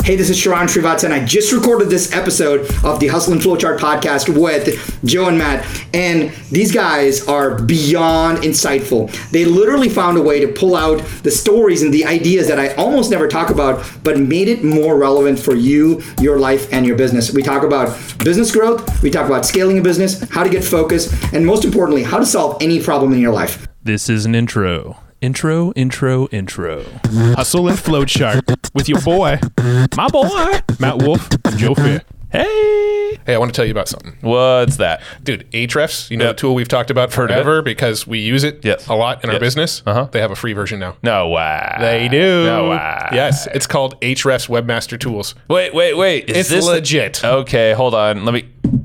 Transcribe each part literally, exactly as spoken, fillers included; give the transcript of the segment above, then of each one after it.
Hey, this is Sharran Srivatsaa, and I just recorded this episode of the Hustle and Flowchart podcast with Joe and Matt, and these guys are beyond insightful. They literally found a way to pull out the stories and the ideas that I almost never talk about, but made it more relevant for you, your life, and your business. We talk about business growth, we talk about scaling a business, how to get focused, and most importantly, how to solve any problem in your life. This is an intro. Intro, intro, intro. Hustle and Flowchart with your boy, My boy, Matt Wolf and Joe Fair. Hey. Hey, I want to tell you about something. What's that? Dude, Ahrefs, you know Yep. the tool we've talked about Heard of forever because we use it Yes. a lot in our Yes. business. Uh-huh. They have a free version now. No way. They do. No way. Yes, it's called Ahrefs Webmaster Tools. Wait, wait, wait. Is It's this legit. Okay, hold on. Let me.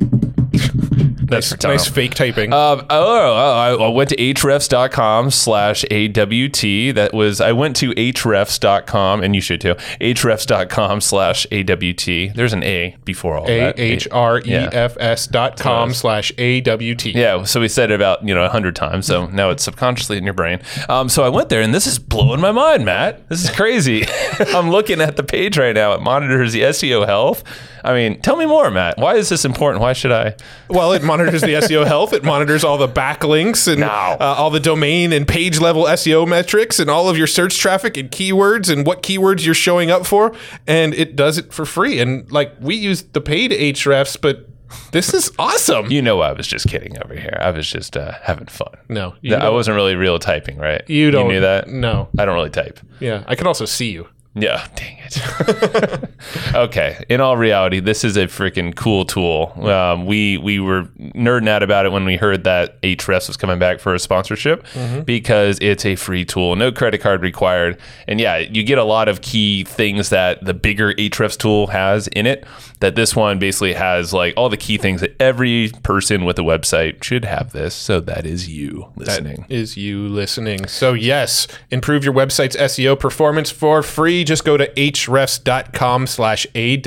Nice, nice fake typing. Um, oh, oh, I went to hrefs.com slash AWT. That was, I went to hrefs dot com, and you should too, hrefs.com slash AWT. There's an A before all that. A H R E F S dot com slash A W T. Yeah, so we said it about, you know, a hundred times, so now it's subconsciously in your brain. Um, so I went there, and this is blowing my mind, Matt. This is crazy. I'm looking at the page right now. It monitors the S E O health. I mean, tell me more, Matt. Why is this important? Why should I? Well, it monitors the S E O health. It monitors all the backlinks and No. uh, all the domain and page level S E O metrics and all of your search traffic and keywords and what keywords you're showing up for. And it does it for free. And like we use the paid Ahrefs, but this is awesome. You know, I was just kidding over here. I was just uh, having fun. No, you I don't. wasn't really real typing, right? You don't. You knew that? No. I don't really type. Yeah, I can also see you. Yeah, dang it. Okay, in all reality, this is a freaking cool tool. Um, we we were nerding out about it when we heard that Ahrefs was coming back for a sponsorship Mm-hmm. because it's a free tool, no credit card required. And yeah, you get a lot of key things that the bigger Ahrefs tool has in it, that this one basically has like all the key things that every person with a website should have this. So that is you listening. That is you listening. So yes, improve your website's S E O performance for free. Just go to hrefs.com slash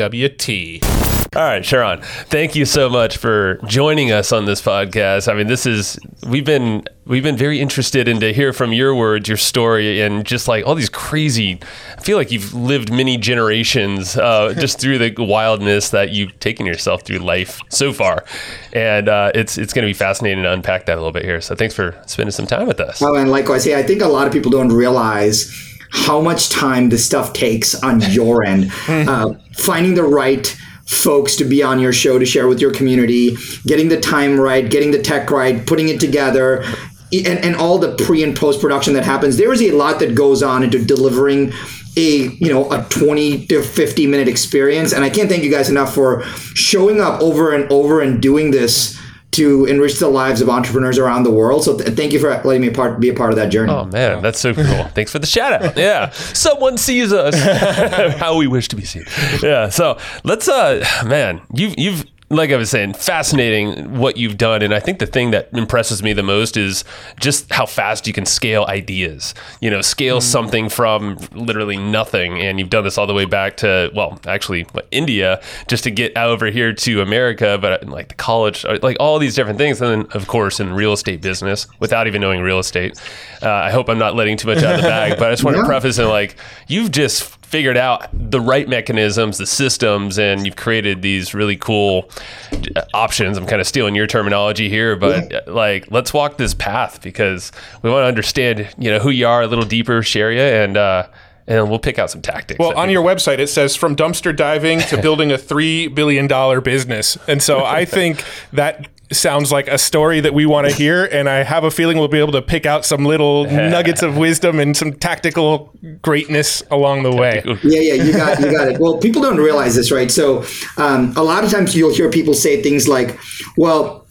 AWT. All right, Sharran, thank you so much for joining us on this podcast. I mean, this is, we've been, we've been very interested in to hear from your words, your story, and just like all these crazy, I feel like you've lived many generations uh, just through the wildness that you've taken yourself through life so far. And uh, it's, it's going to be fascinating to unpack that a little bit here. So thanks for spending some time with us. Well, and likewise, hey, I think a lot of people don't realize how much time this stuff takes on your end. Uh, finding the right folks to be on your show to share with your community, getting the time right, getting the tech right, putting it together, and, and all the pre and post production that happens. There is a lot that goes on into delivering a, you know, a twenty to fifty minute experience. And I can't thank you guys enough for showing up over and over and doing this to enrich the lives of entrepreneurs around the world. So th- thank you for letting me part, be a part of that journey. Oh man, that's so cool. Thanks for the shout out. Yeah. Someone sees us how we wish to be seen. Yeah. So let's, uh, man, you've, you've, like I was saying, fascinating what you've done. And I think the thing that impresses me the most is just how fast you can scale ideas, you know, scale mm-hmm. something from literally nothing. And you've done this all the way back to, well, actually what, India, just to get over here to America, but like the college, like all these different things. And then of course in real estate business without even knowing real estate. Uh, I hope I'm not letting too much out of the bag, but I just want to Yeah. preface it like you've just figured out the right mechanisms, the systems, and you've created these really cool options. I'm kind of stealing your terminology here, but yeah. like, let's walk this path because we want to understand, you know, who you are a little deeper, share you, and, uh, and we'll pick out some tactics. Well, on your website, it says from dumpster diving to building a three billion dollars business. And so I think that sounds like a story that we want to hear. And I have a feeling we'll be able to pick out some little nuggets of wisdom and some tactical greatness along the way. Yeah, yeah, you got, you got it. Well, people don't realize this, right? So um, a lot of times you'll hear people say things like, well,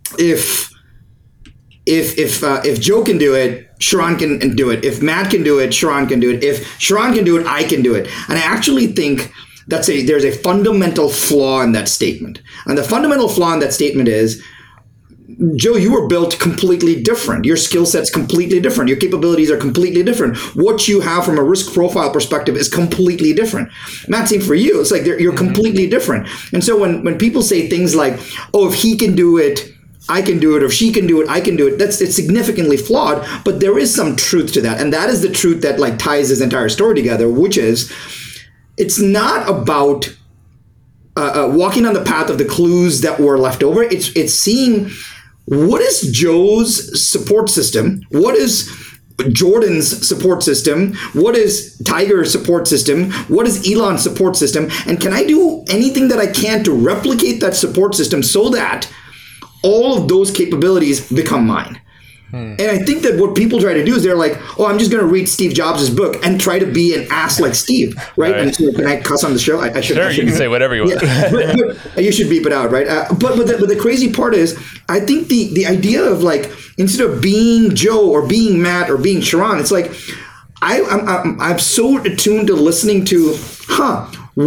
if if if uh, if Joe can do it, Sharran can do it. If Matt can do it, Sharran can do it. If Sharran can do it, I can do it. And I actually think that's a there's a fundamental flaw in that statement. And the fundamental flaw in that statement is, Joe, you were built completely different. Your skill set's completely different. Your capabilities are completely different. What you have from a risk profile perspective is completely different. Matt, same for you. It's like you're mm-hmm. completely different. And so when, when people say things like, oh, if he can do it, I can do it, or if she can do it, I can do it, that's it's significantly flawed, but there is some truth to that. And that is the truth that like ties this entire story together, which is it's not about uh, uh, walking on the path of the clues that were left over. It's it's seeing what is Joe's support system, what is Jordan's support system, what is Tiger's support system, what is Elon's support system, and can I do anything that I can to replicate that support system so that all of those capabilities become mine. Hmm. And I think that what people try to do is they're like, oh, I'm just going to read Steve Jobs' book and try to be an ass like Steve, right? right. And so can I cuss on the show? I, I should. Sure, I you can say whatever you want. Yeah, but, but you should beep it out, right? Uh, but but the, but the crazy part is, I think the the idea of like, instead of being Joe or being Matt or being Sharran, it's like, I, I'm, I'm, I'm so attuned to listening to, huh,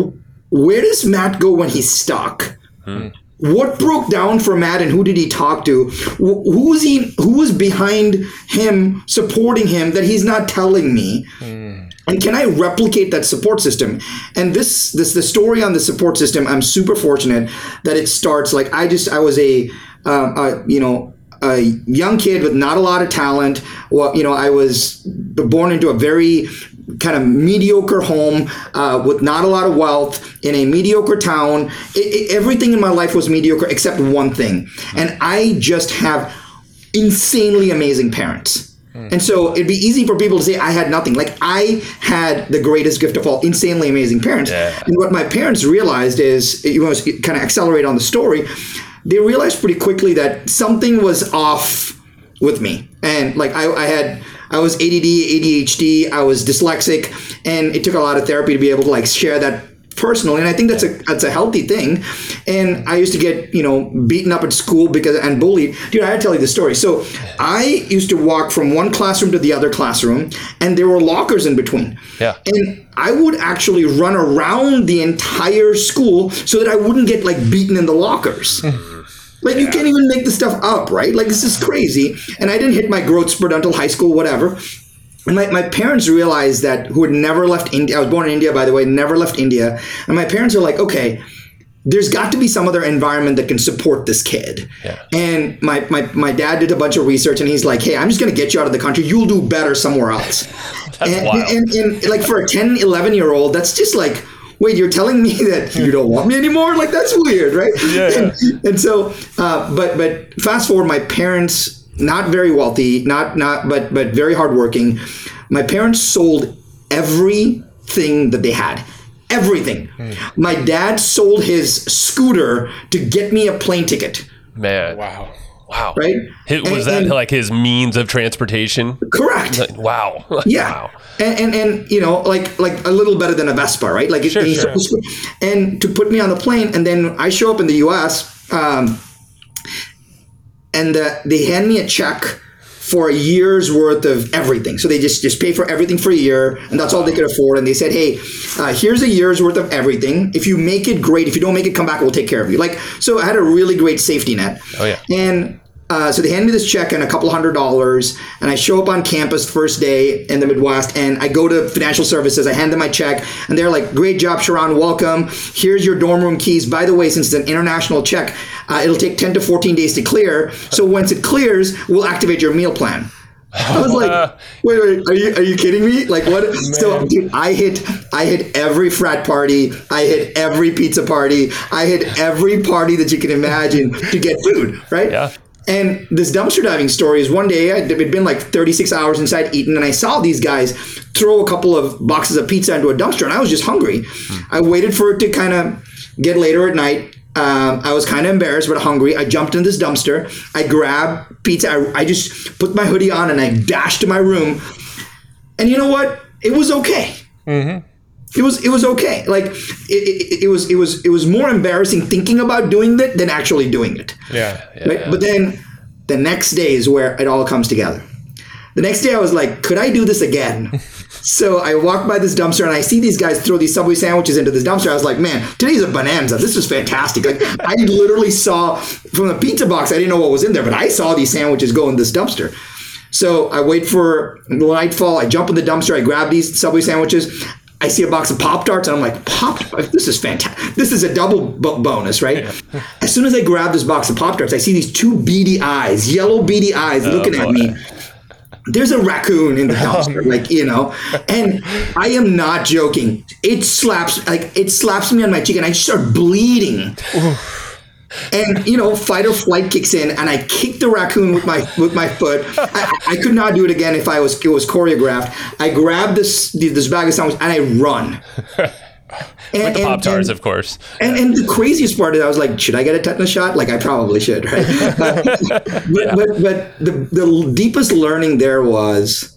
where does Matt go when he's stuck? Hmm. What broke down for Matt, and who did he talk to? Who was he? Who was behind him, supporting him that he's not telling me? Mm. And can I replicate that support system? And this, this, the story on the support system. I'm super fortunate that it starts like I just I was a, um, a you know. a young kid with not a lot of talent. Well, you know, I was born into a very kind of mediocre home uh, with not a lot of wealth in a mediocre town. It, it, everything in my life was mediocre except one thing. And I just have insanely amazing parents. Mm. And so it'd be easy for people to say I had nothing. Like I had the greatest gift of all, insanely amazing parents. Yeah. And what my parents realized is, you know, kind of accelerate on the story, they realized pretty quickly that something was off with me. And like I, I had, I was A D D, A D H D, I was dyslexic, and it took a lot of therapy to be able to like share that personally. And I think that's a that's a healthy thing. And I used to get, you know, beaten up at school because and bullied. Dude, I had to tell you the story. So I used to walk from one classroom to the other classroom, and there were lockers in between. Yeah. And I would actually run around the entire school so that I wouldn't get like beaten in the lockers. Like, yeah. You can't even make this stuff up, right? Like, this is crazy. And I didn't hit my growth spurt until high school, whatever. And my, my parents realized that, who had never left India. I was born in India, by the way, never left India. And my parents are like, okay, there's got to be some other environment that can support this kid. Yeah. And my, my, my dad did a bunch of research, and he's like, hey, I'm just going to get you out of the country. You'll do better somewhere else. That's and, wild. And, and, and like for a ten, eleven year old, that's just like, wait, you're telling me that you don't want me anymore? Like, that's weird, right? Yeah. And, and so, uh, but but fast forward, my parents, not very wealthy, not not but but very hardworking. My parents sold everything that they had, everything. Mm. My dad sold his scooter to get me a plane ticket. Man, wow. Wow. Right? His, was and, that and, like his means of transportation? Correct. Like, wow. Yeah. Wow. And, and and you know, like like a little better than a Vespa, right? Like, sure, it, sure. And to put me on the plane, and then I show up in the U S, um, and uh, they hand me a check for a year's worth of everything. So they just, just pay for everything for a year, and that's all they could afford. And they said, hey, uh, here's a year's worth of everything. If you make it, great. If you don't make it, come back, we'll take care of you. Like, so I had a really great safety net. Oh, yeah. And Uh, so they hand me this check and a couple hundred dollars, and I show up on campus first day in the Midwest, and I go to financial services. I hand them my check, and they're like, great job, Sharran, welcome. Here's your dorm room keys. By the way, since it's an international check, uh, it'll take ten to fourteen days to clear. So once it clears, we'll activate your meal plan. I was like, wait, wait, are you are you kidding me? Like, what? Man. So, dude, I hit I hit every frat party. I hit every pizza party. I hit every party that you can imagine to get food, right? Yeah. And this dumpster diving story is one day, it had been like thirty-six hours inside Eaton, and I saw these guys throw a couple of boxes of pizza into a dumpster, and I was just hungry. Hmm. I waited for it to kind of get later at night. Um, I was kind of embarrassed, but hungry. I jumped in this dumpster. I grabbed pizza. I, I just put my hoodie on, and I dashed to my room. And you know what? It was okay. Mm-hmm. It was it was okay. Like it, it, it was it was it was more embarrassing thinking about doing that than actually doing it. Yeah. yeah, right? yeah. But then the next day is where it all comes together. The next day I was like, could I do this again? So I walked by this dumpster, and I see these guys throw these Subway sandwiches into this dumpster. I was like, man, today's a bonanza. This is fantastic. Like, I literally saw from the pizza box, I didn't know what was in there, but I saw these sandwiches go in this dumpster. So I wait for nightfall. I jump in the dumpster. I grab these Subway sandwiches. I see a box of Pop-Tarts, and I'm like, Pop, this is fantastic. This is a double b- bonus, right? Yeah. As soon as I grab this box of Pop-Tarts, I see these two beady eyes, yellow beady eyes, oh, looking boy. at me. there's a raccoon in the dumpster, like, you know, and I am not joking. It slaps, like, it slaps me on my cheek and I just start bleeding. And, you know, fight or flight kicks in and I kick the raccoon with my with my foot. I, I could not do it again if I was it was choreographed. I grab this this bag of sandwiches and I run. And, With the and- Pop-Tarts, and- of course. And, and the craziest part is I was like, should I get a tetanus shot? Like, I probably should, right? but, Yeah. but, but the, the deepest learning there was,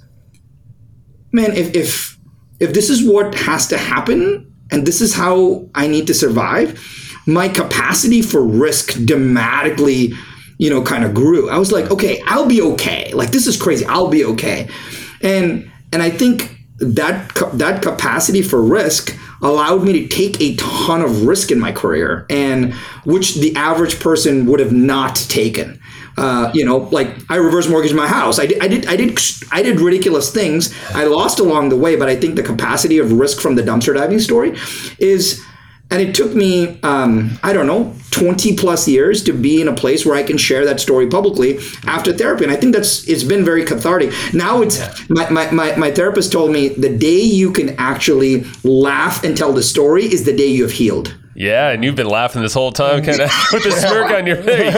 man, if, if, if this is what has to happen and this is how I need to survive, my capacity for risk dramatically, you know, kind of grew. I was like, okay, I'll be okay. Like, this is crazy. I'll be okay. And, and I think that, ca- that capacity for risk allowed me to take a ton of risk in my career, and which the average person would have not taken. Uh, you know, like I reverse mortgaged my house. I did, I did, I did, I did ridiculous things. I lost along the way, but I think the capacity of risk from the dumpster diving story is, and it took me, um, I don't know, twenty plus years to be in a place where I can share that story publicly after therapy. And I think that's, it's been very cathartic. Now it's, my, my, my, my therapist told me the day you can actually laugh and tell the story is the day you have healed. Yeah, and you've been laughing this whole time, kind of with a smirk on your. There you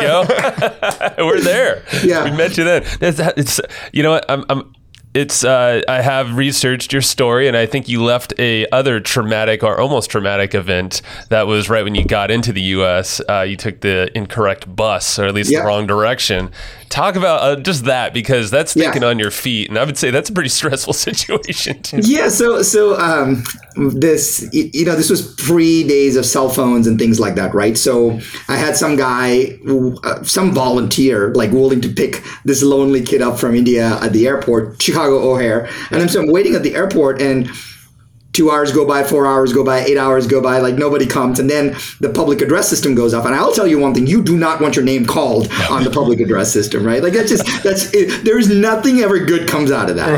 go. We're there. Yeah. We met you then. That's, it's you know what I'm. I'm It's uh, I have researched your story, and I think you left a other traumatic or almost traumatic event that was right when you got into the U S. Uh, you took the incorrect bus, or at least Yeah. the wrong direction. Talk about uh, just that, because that's Yeah. thinking on your feet, and I would say that's a pretty stressful situation too. Yeah, so so um, this y- you know this was pre days of cell phones and things like that, right? So I had some guy, uh, some volunteer, like willing to pick this lonely kid up from India at the airport, Chicago O'Hare, and I'm so I'm waiting at the airport and. Two hours go by, four hours go by, eight hours go by, like nobody comes. And then the public address system goes off. And I'll tell you one thing, you do not want your name called on the public address system, right? Like that's just, that's, it, there's nothing ever good comes out of that,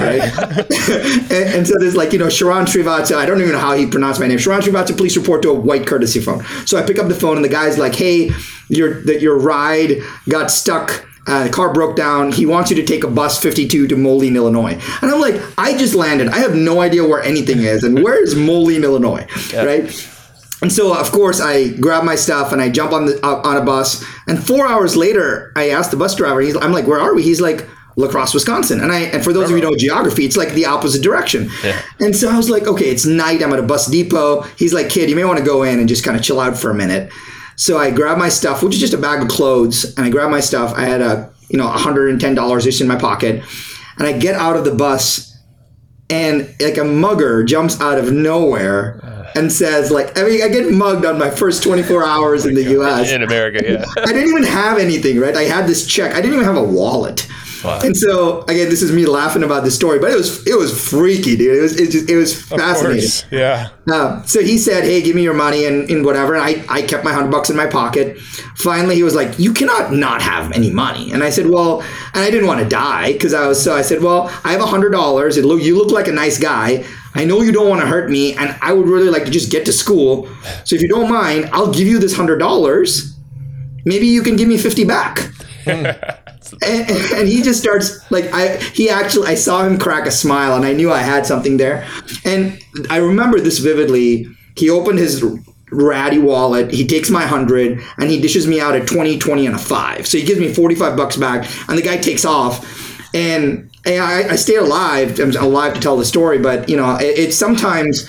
right? and, and so there's like, you know, Sharon Srivatsa, I don't even know how he pronounced my name. Sharon Srivatsa, please report to a white courtesy phone. So I pick up the phone and the guy's like, hey, your, that your ride got stuck. Uh, the car broke down. He wants you to take a bus fifty-two to Moline, Illinois. And I'm like, I just landed. I have no idea where anything is. And where is Moline, Illinois? Yeah. Right? And so, of course, I grab my stuff and I jump on the uh, on a bus. And four hours later, I asked the bus driver, he's, I'm like, where are we? He's like, La Crosse, Wisconsin. And I and for those of you who know geography, it's like the opposite direction. Yeah. And so I was like, okay, it's night. I'm at a bus depot. He's like, kid, you may want to go in and just kind of chill out for a minute. So I grabbed my stuff, which is just a bag of clothes, and I grabbed my stuff. I had a, you know, one hundred ten dollars just in my pocket, and I get out of the bus, and like a mugger jumps out of nowhere and says, like, I mean, I get mugged on my first twenty-four hours in the U S In America, yeah. I didn't even have anything, right? I had this check. I didn't even have a wallet. Wow. And so again, this is me laughing about this story, but it was it was freaky, dude. It was it, just, it was fascinating. Of course. Yeah. Uh, so he said, "Hey, give me your money and, and whatever." And I, I kept my hundred bucks in my pocket. Finally, he was like, "You cannot not have any money." And I said, "Well," and I didn't want to die because I was so. I said, "Well, I have a hundred dollars. It look you look like a nice guy. I know you don't want to hurt me, and I would really like to just get to school. So if you don't mind, I'll give you this hundred dollars. Maybe you can give me fifty back." And, and he just starts like I he actually I saw him crack a smile and I knew I had something there. And I remember this vividly. He opened his ratty wallet, he takes my hundred and he dishes me out a twenty, twenty and a five. So he gives me forty-five bucks back and the guy takes off. And, and I, I stayed alive. I'm alive to tell the story, but you know, it, it's sometimes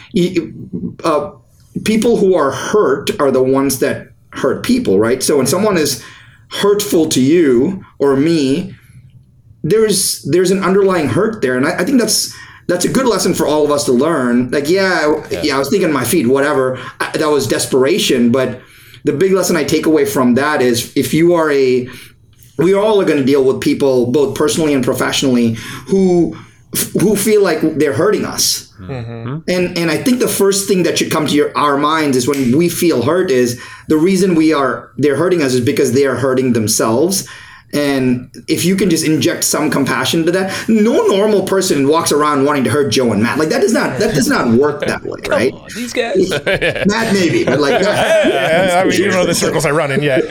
uh, people who are hurt are the ones that hurt people, right? So when someone is hurtful to you or me, there's there's an underlying hurt there, and I, I think that's that's a good lesson for all of us to learn. Like, yeah, yeah, yeah I was thinking on my feet, whatever. I, that was desperation, but the big lesson I take away from that is if you are a, we all are going to deal with people both personally and professionally who who feel like they're hurting us. Mm-hmm. And and I think the first thing that should come to your, our minds is when we feel hurt is the reason we are they're hurting us is because they are hurting themselves. And if you can just inject some compassion to that, no normal person walks around wanting to hurt Joe and Matt. Like that does not that does not work that way, right? On, these guys, Matt maybe, but like, yeah, I mean, you know the circles I run in yet.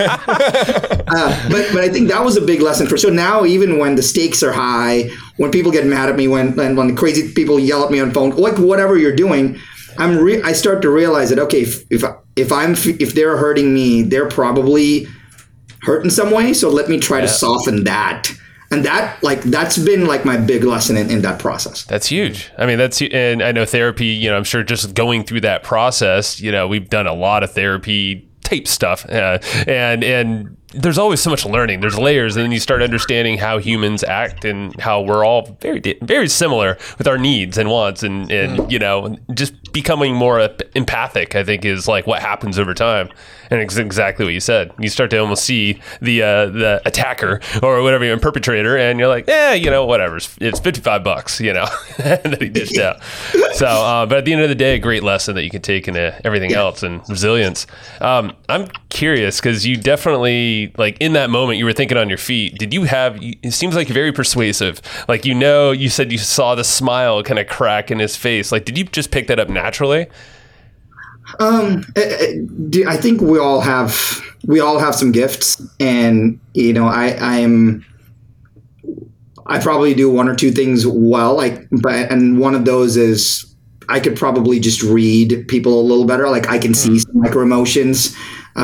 uh, but but I think that was a big lesson for. So now even when the stakes are high, when people get mad at me, when when, when crazy people yell at me on phone, like whatever you're doing, I'm re- I start to realize that okay, if if, if I'm if they're hurting me, they're probably hurt in some way, so let me try yeah. to soften that. And that like that's been like my big lesson in, in that process. That's huge. I mean, that's and I know therapy, you know, I'm sure just going through that process, you know, we've done a lot of therapy type stuff, uh, and and there's always so much learning. There's layers, and then you start understanding how humans act and how we're all very very similar with our needs and wants, and and mm. you know, just becoming more empathic, I think, is like what happens over time. And it's exactly what you said. You start to almost see the uh, the attacker or whatever, you're a perpetrator, and you're like, eh, you know, whatever. It's, it's fifty-five bucks, you know, that he dished out. So, uh, but at the end of the day, a great lesson that you can take into everything yeah. else and resilience. Um, I'm curious because you definitely, like in that moment, you were thinking on your feet. Did you have, it seems like you're very persuasive. Like, you know, you said you saw the smile kind of crack in his face. Like, did you just pick that up naturally? Um, I think we all have we all have some gifts, and you know, I I'm I probably do one or two things well, like, but and one of those is I could probably just read people a little better. Like I can see some micro emotions,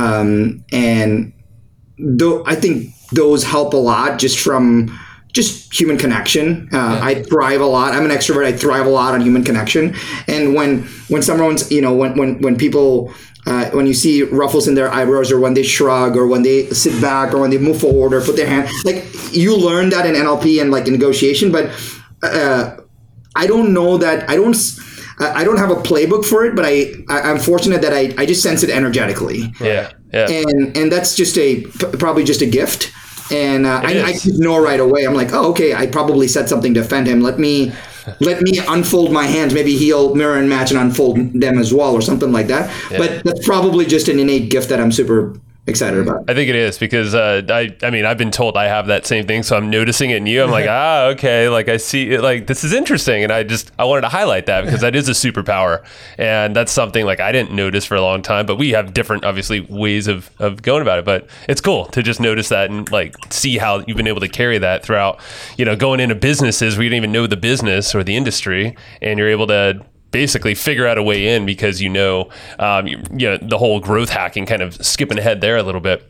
um, and though I think those help a lot just from. Just human connection. Uh, I thrive a lot. I'm an extrovert. I thrive a lot on human connection. And when when someone's, you know, when when when people, uh, when you see ruffles in their eyebrows, or when they shrug, or when they sit back, or when they move forward, or put their hand, like you learn that in N L P and like in negotiation. But uh, I don't know that I don't. I don't have a playbook for it, but I, I I'm fortunate that I, I just sense it energetically. Yeah, yeah. And and that's just a probably just a gift. And uh, I, I know right away. I'm like, oh, okay. I probably said something to offend him. Let me, let me unfold my hands. Maybe he'll mirror and match and unfold them as well, or something like that. Yeah. But that's probably just an innate gift that I'm super excited about. I think it is because uh, I, I mean, I've been told I have that same thing, so I'm noticing it in you. I'm like, ah, okay, like I see it. Like this is interesting, and I just I wanted to highlight that because that is a superpower, and that's something like I didn't notice for a long time. But we have different, obviously, ways of of going about it. But it's cool to just notice that and like see how you've been able to carry that throughout. You know, going into businesses where you didn't even know the business or the industry, and you're able to basically figure out a way in because you know, um, you, you know, the whole growth hacking, kind of skipping ahead there a little bit.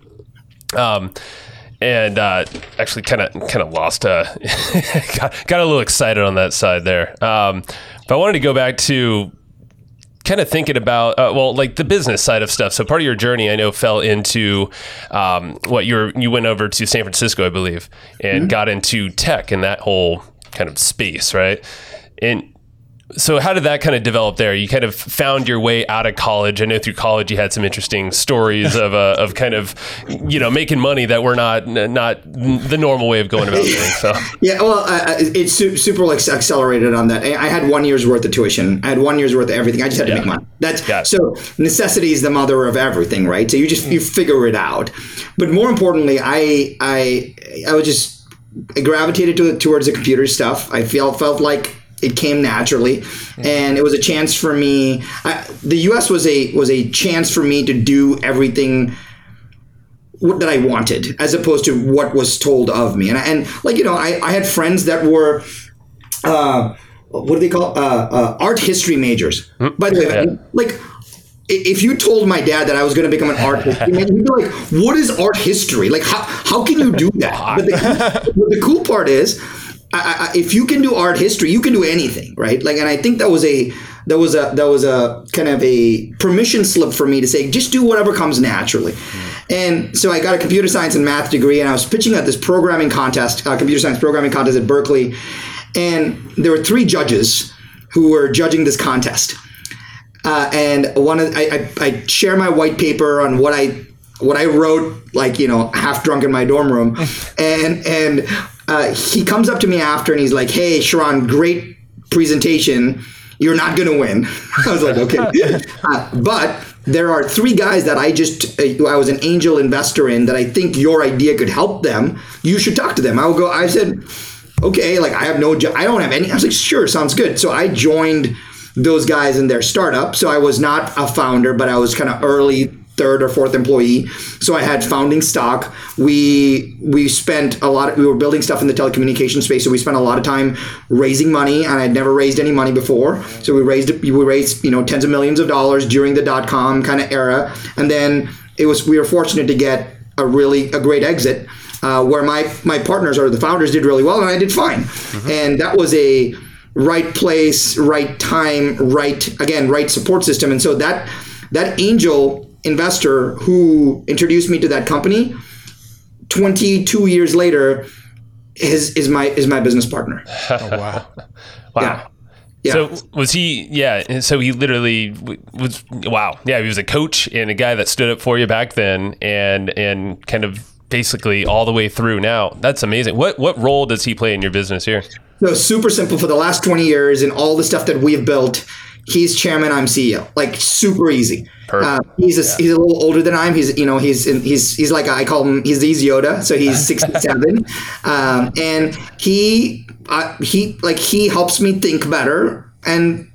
Um, and uh, actually kind of kind of lost, uh, got, got a little excited on that side there. Um, but I wanted to go back to kind of thinking about, uh, well, like the business side of stuff. So part of your journey, I know, fell into um, what you were, you went over to San Francisco, I believe, and mm-hmm. got into tech and that whole kind of space, right? And so how did that kind of develop there? You kind of found your way out of college. I know through college you had some interesting stories of uh, of kind of, you know, making money that were not not the normal way of going about things. So yeah, well, uh, it's super like accelerated on that. I had one year's worth of tuition. I had one year's worth of everything. I just had to yeah. make money. That's so necessity is the mother of everything, right? So you just you figure it out. But more importantly, I I I was just I gravitated to towards the computer stuff. I felt felt like it came naturally, and it was a chance for me. I, the U S was a was a chance for me to do everything that I wanted, as opposed to what was told of me. And and like you know, I, I had friends that were, uh, what do they call uh, uh, art history majors? Mm-hmm. By the way, yeah. like. If you told my dad that I was going to become an art history major, he'd be like, "What is art history? Like, how how can you do that?" But the, the cool part is, I, I, if you can do art history, you can do anything, right? Like, and I think that was a that was a that was a kind of a permission slip for me to say, just do whatever comes naturally. Mm. And so I got a computer science and math degree, and I was pitching at this programming contest, uh, computer science programming contest at Berkeley, and there were three judges who were judging this contest. Uh, and one of I, I I share my white paper on what I what I wrote, like, you know, half drunk in my dorm room, and and uh, he comes up to me after and he's like, "Hey, Sharran, great presentation. You're not gonna win." I was like, "Okay," uh, but there are three guys that I just, uh, I was an angel investor in that I think your idea could help them. You should talk to them. I will go, I said, okay, like I have no, jo- I don't have any. I was like, sure, sounds good. So I joined those guys in their startup. So I was not a founder, but I was kind of early third or fourth employee. So I had founding stock. We we spent a lot of, we were building stuff in the telecommunications space. So we spent a lot of time raising money, and I'd never raised any money before. So we raised we raised, you know, tens of millions of dollars during the dot-com kind of era. And then it was, we were fortunate to get a really, a great exit uh, where my, my partners or the founders did really well and I did fine. Mm-hmm. And that was a right place, right time, right, again, right support system. And so that that angel investor who introduced me to that company twenty-two years later is is my is my business partner. Oh, wow. Wow. Yeah. Yeah. So was he, yeah, and so he literally w- was, wow. Yeah, he was a coach and a guy that stood up for you back then and and kind of basically all the way through now. That's amazing. What what role does he play in your business here? So super simple. For the last twenty years and all the stuff that we've built, he's chairman, I'm C E O. Like super easy. Uh, he's a, yeah. he's a little older than I am. He's you know he's he's he's like I call him he's he's Yoda. So he's sixty-seven, um, and he uh, he like he helps me think better, and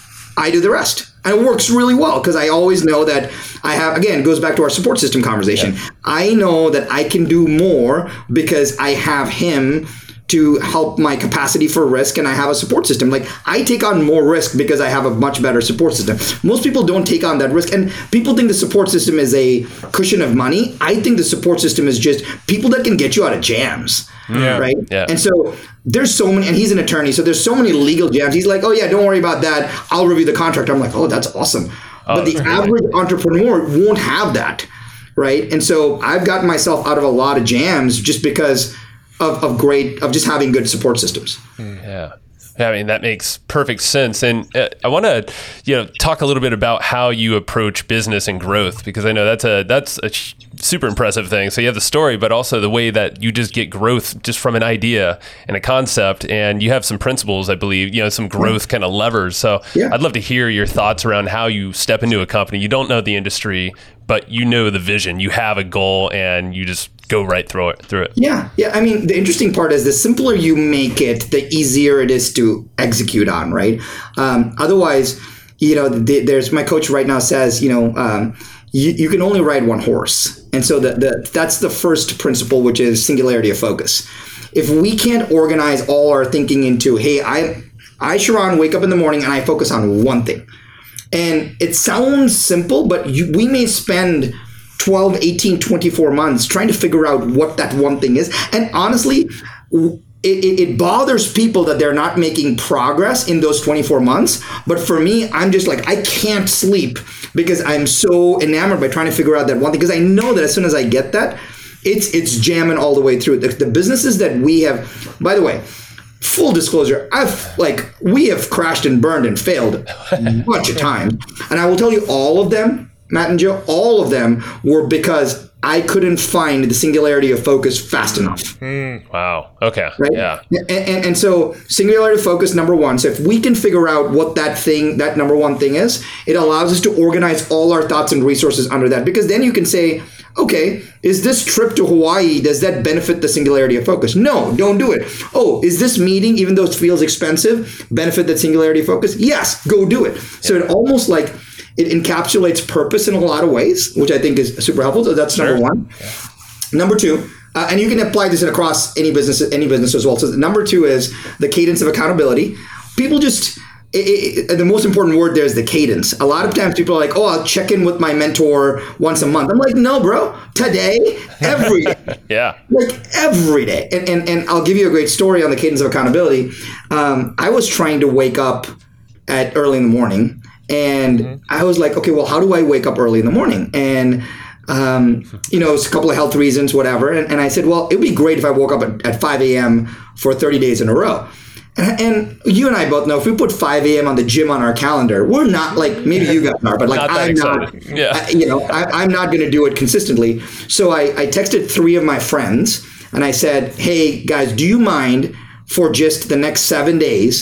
I do the rest. And it works really well because I always know that I have, again, it goes back to our support system conversation. Yeah. I know that I can do more because I have him to help my capacity for risk, and I have a support system. Like I take on more risk because I have a much better support system. Most people don't take on that risk, and people think the support system is a cushion of money. I think the support system is just people that can get you out of jams, yeah. right? Yeah. And so there's so many, and he's an attorney, so there's so many legal jams. He's like, oh yeah, don't worry about that. I'll review the contract. I'm like, oh, that's awesome. Oh, but the average right. entrepreneur won't have that, right? And so I've gotten myself out of a lot of jams just because Of, of great of just having good support systems. Yeah. I mean, that makes perfect sense. And uh, I want to, you know, talk a little bit about how you approach business and growth, because I know that's a that's a super impressive thing. So you have the story, but also the way that you just get growth just from an idea and a concept, and you have some principles, I believe, you know, some growth kind of levers. So yeah. I'd love to hear your thoughts around how you step into a company. You don't know the industry, but you know the vision. You have a goal, and you just go right through it. Through it. Yeah, yeah. I mean, the interesting part is the simpler you make it, the easier it is to execute on, right? Um, otherwise, you know, the, there's my coach right now says, you know, um, you, you can only ride one horse, and so the, the that's the first principle, which is singularity of focus. If we can't organize all our thinking into, hey, I, I, Sharran, wake up in the morning and I focus on one thing, and it sounds simple, but you, we may spend twelve, eighteen, twenty-four months trying to figure out what that one thing is. And honestly, it, it, it bothers people that they're not making progress in those twenty-four months. But for me, I'm just like, I can't sleep because I'm so enamored by trying to figure out that one thing. Because I know that as soon as I get that, it's it's jamming all the way through. The, the businesses that we have, by the way, full disclosure, I've like, we have crashed and burned and failed a bunch of times. And I will tell you all of them, Matt and Joe, all of them were because I couldn't find the singularity of focus fast enough. Mm, wow. Okay. Right? Yeah. And, and, and so singularity of focus, number one. So if we can figure out what that thing, that number one thing is, it allows us to organize all our thoughts and resources under that. Because then you can say, okay, is this trip to Hawaii, does that benefit the singularity of focus? No, don't do it. Oh, is this meeting, even though it feels expensive, benefit that singularity of focus? Yes, go do it. So yeah. It almost like, it encapsulates purpose in a lot of ways, which I think is super helpful. So that's sure. number one. Yeah. Number two, uh, and you can apply this across any business, any business as well. So number two is the cadence of accountability. People just, it, it, the most important word there is the cadence. A lot of times people are like, oh, I'll check in with my mentor once a month. I'm like, no, bro, today, every day. Yeah. Like every day. And, and, and I'll give you a great story on the cadence of accountability. Um, I was trying to wake up at early in the morning. And mm-hmm. I was like, okay, well, how do I wake up early in the morning? And, um, you know, it's a couple of health reasons, whatever. And, and I said, well, it'd be great if I woke up at, at five a.m. for thirty days in a row. And, and you and I both know if we put five a.m. on the gym on our calendar, we're not like, maybe you guys are, but like not I'm excited. not, yeah. I, you know, I, I'm not going to do it consistently. So I, I texted three of my friends and I said, hey, guys, do you mind for just the next seven days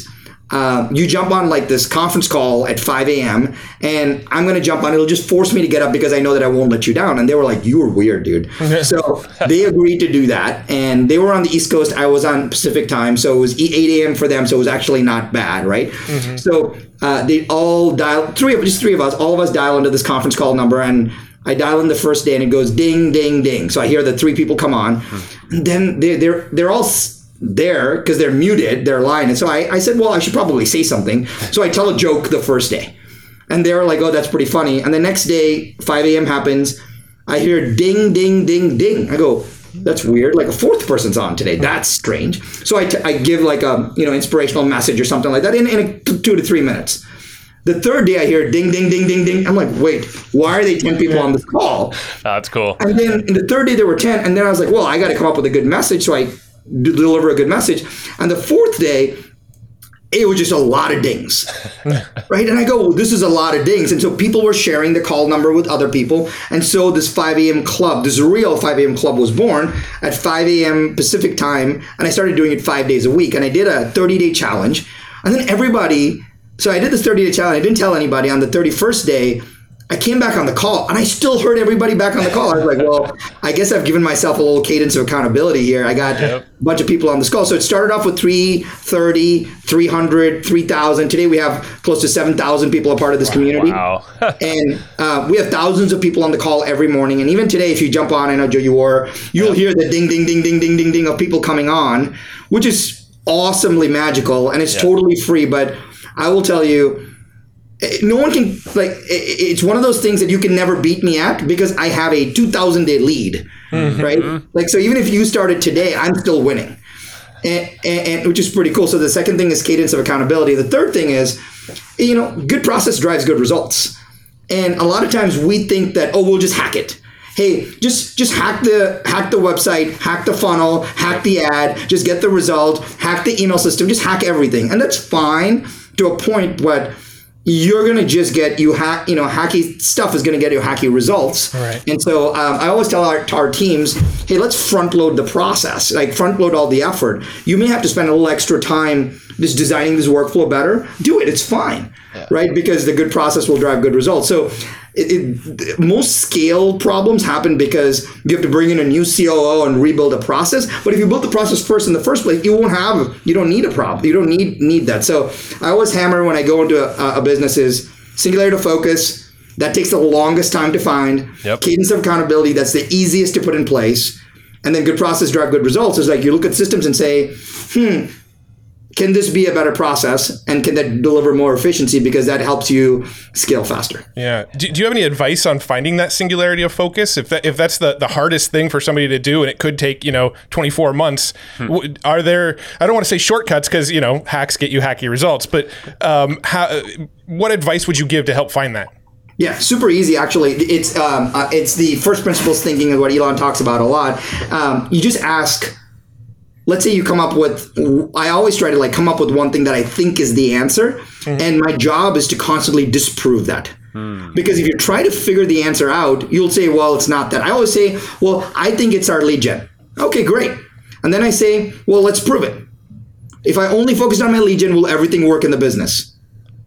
uh, you jump on like this conference call at five a.m. and I'm going to jump on. It'll just force me to get up because I know that I won't let you down. And they were like, you were weird, dude. So they agreed to do that. And they were on the East Coast. I was on Pacific time. So it was eight a.m. for them. So it was actually not bad, right? Mm-hmm. So uh, they all dial, three of just three of us, all of us dial into this conference call number. And I dial in the first day and it goes ding, ding, ding. So I hear the three people come on. Mm-hmm. And then they're, they're, they're all there because they're muted, they're lying. And so I, I said, well, I should probably say something. So I tell a joke the first day. And they're like, oh, that's pretty funny. And the next day, five a.m. happens. I hear ding, ding, ding, ding. I go, that's weird. Like a fourth person's on today. That's strange. So I, t- I give like a you know inspirational message or something like that in, in a t- two to three minutes. The third day I hear ding, ding, ding, ding, ding. I'm like, wait, why are they ten people on this call? That's cool. And then in the third day there were ten. And then I was like, well, I got to come up with a good message. So I d- deliver a good message. And the fourth day, it was just a lot of dings, right? And I go, well, this is a lot of dings. And so people were sharing the call number with other people. And so this five a.m. club, this real five a.m. club was born at five a.m. Pacific time. And I started doing it five days a week. And I did a thirty-day challenge. And then everybody, so I did this thirty-day challenge. I didn't tell anybody. On the thirty-first day, I came back on the call and I still heard everybody back on the call. I was like, well, I guess I've given myself a little cadence of accountability here. I got yep. a bunch of people on this call. So it started off with three thirty, three hundred, three thousand. Today we have close to seven thousand people a part of this community. Wow. And uh, we have thousands of people on the call every morning. And even today, if you jump on, I know, Joe, you were, you'll yep. hear the ding, ding, ding, ding, ding, ding, ding of people coming on, which is awesomely magical. And it's yep. totally free. But I will tell you, no one can, like, it's one of those things that you can never beat me at because I have a two thousand day lead, mm-hmm. right? Like, so even if you started today, I'm still winning, and, and, and which is pretty cool. So the second thing is cadence of accountability. The third thing is, you know, good process drives good results. And a lot of times we think that, oh, we'll just hack it. Hey, just just hack the hack the website, hack the funnel, hack the ad, just get the result, hack the email system, just hack everything. And that's fine to a point, but you're going to just get you hack, you know, hacky stuff is going to get you hacky results. Right. And so um, I always tell our, our teams, hey, let's front load the process, like front load all the effort. You may have to spend a little extra time just designing this workflow better. Do it. It's fine. Yeah. Right. Because the good process will drive good results. So it, it, most scale problems happen because you have to bring in a new C O O and rebuild a process. But if you build the process first in the first place, you won't have, you don't need a problem. You don't need need that. So I always hammer when I go into a, a business is singularity to focus. That takes the longest time to find. Yep. Cadence of accountability. That's the easiest to put in place. And then good process drive good results. Is like you look at systems and say, hmm, can this be a better process, and can that deliver more efficiency because that helps you scale faster? Yeah. Do, do you have any advice on finding that singularity of focus? If that if that's the, the hardest thing for somebody to do, and it could take you know twenty-four months, hmm. are there? I don't want to say shortcuts because you know hacks get you hacky results, but um, how? What advice would you give to help find that? Yeah, super easy actually. It's um, uh, it's the first principles thinking of what Elon talks about a lot. Um, you just ask. Let's say you come up with, I always try to like come up with one thing that I think is the answer. Mm-hmm. And my job is to constantly disprove that. Mm. Because if you try to figure the answer out, you'll say, well, it's not that. I always say, well, I think it's our lead gen. Okay, great. And then I say, well, let's prove it. If I only focus on my lead gen, will everything work in the business?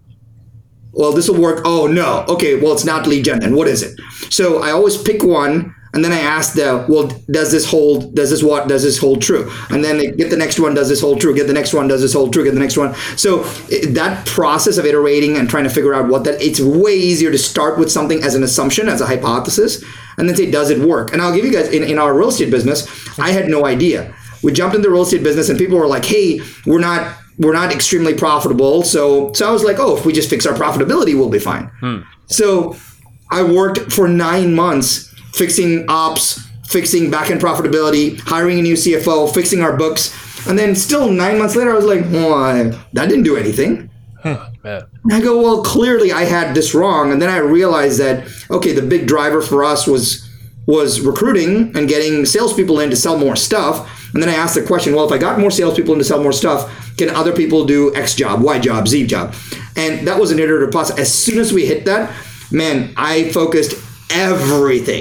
Well, this will work. Oh, no. Okay, well, it's not lead gen then. What is it? So I always pick one. And then I ask the, well, does this hold, does this what, does this hold true? And then they get the next one, does this hold true? Get the next one, does this hold true? Get the next one. So it, that process of iterating and trying to figure out what that, it's way easier to start with something as an assumption, as a hypothesis, and then say, does it work? And I'll give you guys, in, in our real estate business, I had no idea. We jumped in the real estate business and people were like, hey, we're not, we're not extremely profitable. So, so I was like, oh, if we just fix our profitability, we'll be fine. Hmm. So I worked for nine months fixing ops, fixing back-end profitability, hiring a new C F O, fixing our books. And then still nine months later, I was like, well, that didn't do anything. Huh, man. And I go, well, clearly I had this wrong. And then I realized that, okay, the big driver for us was was recruiting and getting salespeople in to sell more stuff. And then I asked the question, well, if I got more salespeople in to sell more stuff, can other people do X job, Y job, Z job? And that was an iterative process. As soon as we hit that, man, I focused everything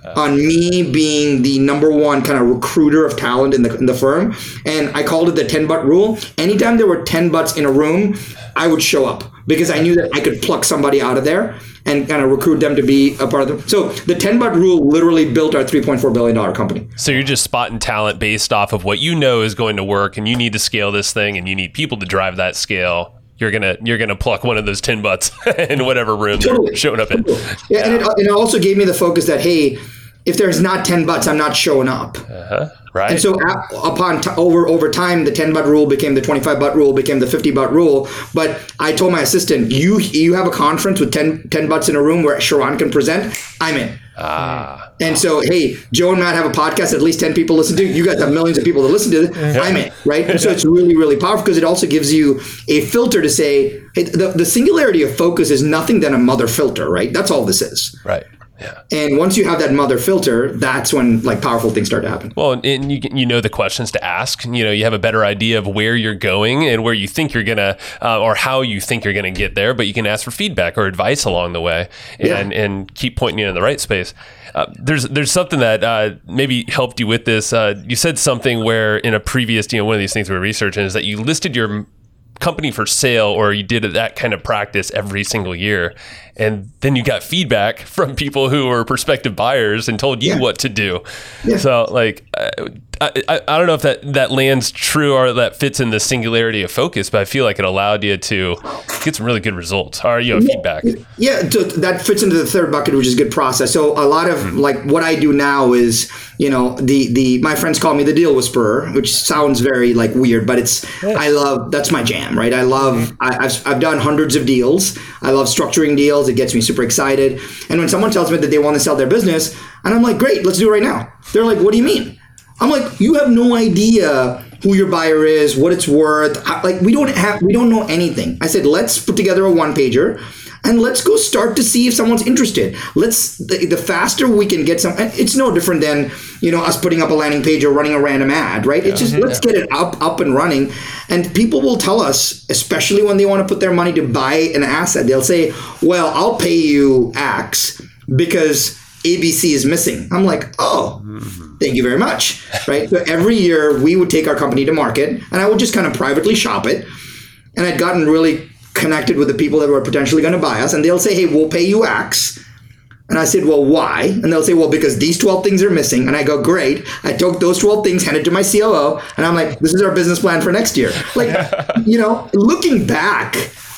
on me being the number one kind of recruiter of talent in the in the firm, and I called it the ten butt rule. Anytime there were ten butts in a room, I would show up because I knew that I could pluck somebody out of there and kind of recruit them to be a part of the. So the ten butt rule literally built our three point four billion dollars company. So you're just spotting talent based off of what you know is going to work, and you need to scale this thing, and you need people to drive that scale. You're gonna you're gonna pluck one of those ten butts in whatever room totally. They're showing up in. Yeah, yeah. And, it, and it also gave me the focus that, hey, if there's not ten butts, I'm not showing up. Uh-huh. Right. And so upon t- over over time, the ten butt rule became the twenty-five butt rule, became the fifty butt rule. But I told my assistant, you you have a conference with ten, ten butts in a room where Sharran can present, I'm in. Ah. And so, hey, Joe and Matt have a podcast that at least ten people listen to. You guys have millions of people that listen to it. I'm in, right? And so it's really, really powerful because it also gives you a filter to say, hey, the, the singularity of focus is nothing than a mother filter, right? That's all this is. Right. Yeah. And once you have that mother filter, that's when like powerful things start to happen. Well, and you you know the questions to ask. You know, you have a better idea of where you're going and where you think you're gonna, uh, or how you think you're gonna get there. But you can ask for feedback or advice along the way, and yeah. and keep pointing you in the right space. Uh, there's there's something that uh, maybe helped you with this. Uh, you said something where in a previous, you know, one of these things we were researching is that you listed your company for sale, or you did that kind of practice every single year, and then you got feedback from people who were prospective buyers and told you yeah. what to do. Yeah. So like uh, I, I I don't know if that that lands true or that fits in the singularity of focus, but I feel like it allowed you to get some really good results or you know yeah. feedback. Yeah, so that fits into the third bucket, which is good process. So a lot of mm-hmm. like what I do now is, you know, the the my friends call me the deal whisperer, which sounds very like weird, but it's yeah. I love that's my jam, right? I love I, I've I've done hundreds of deals. I love structuring deals. It gets me super excited. And when someone tells me that they want to sell their business, and I'm like, great, let's do it right now. They're like, what do you mean? I'm like, you have no idea who your buyer is, what it's worth. Like we don't have, we don't know anything. I said, let's put together a one pager and let's go start to see if someone's interested. Let's, the, the faster we can get some, it's no different than, you know, us putting up a landing page or running a random ad, right? Yeah. It's just, mm-hmm. let's get it up, up and running. And people will tell us, especially when they want to put their money to buy an asset, they'll say, well, I'll pay you X because A B C is missing. I'm like, oh, mm-hmm. thank you very much, right? So every year we would take our company to market and I would just kind of privately shop it. And I'd gotten really connected with the people that were potentially going to buy us, and they'll say, hey, we'll pay you X. And I said, well, why? And they'll say, well, because these twelve things are missing. And I go, great. I took those twelve things, handed to my C O O, and I'm like, this is our business plan for next year. Like, you know, looking back,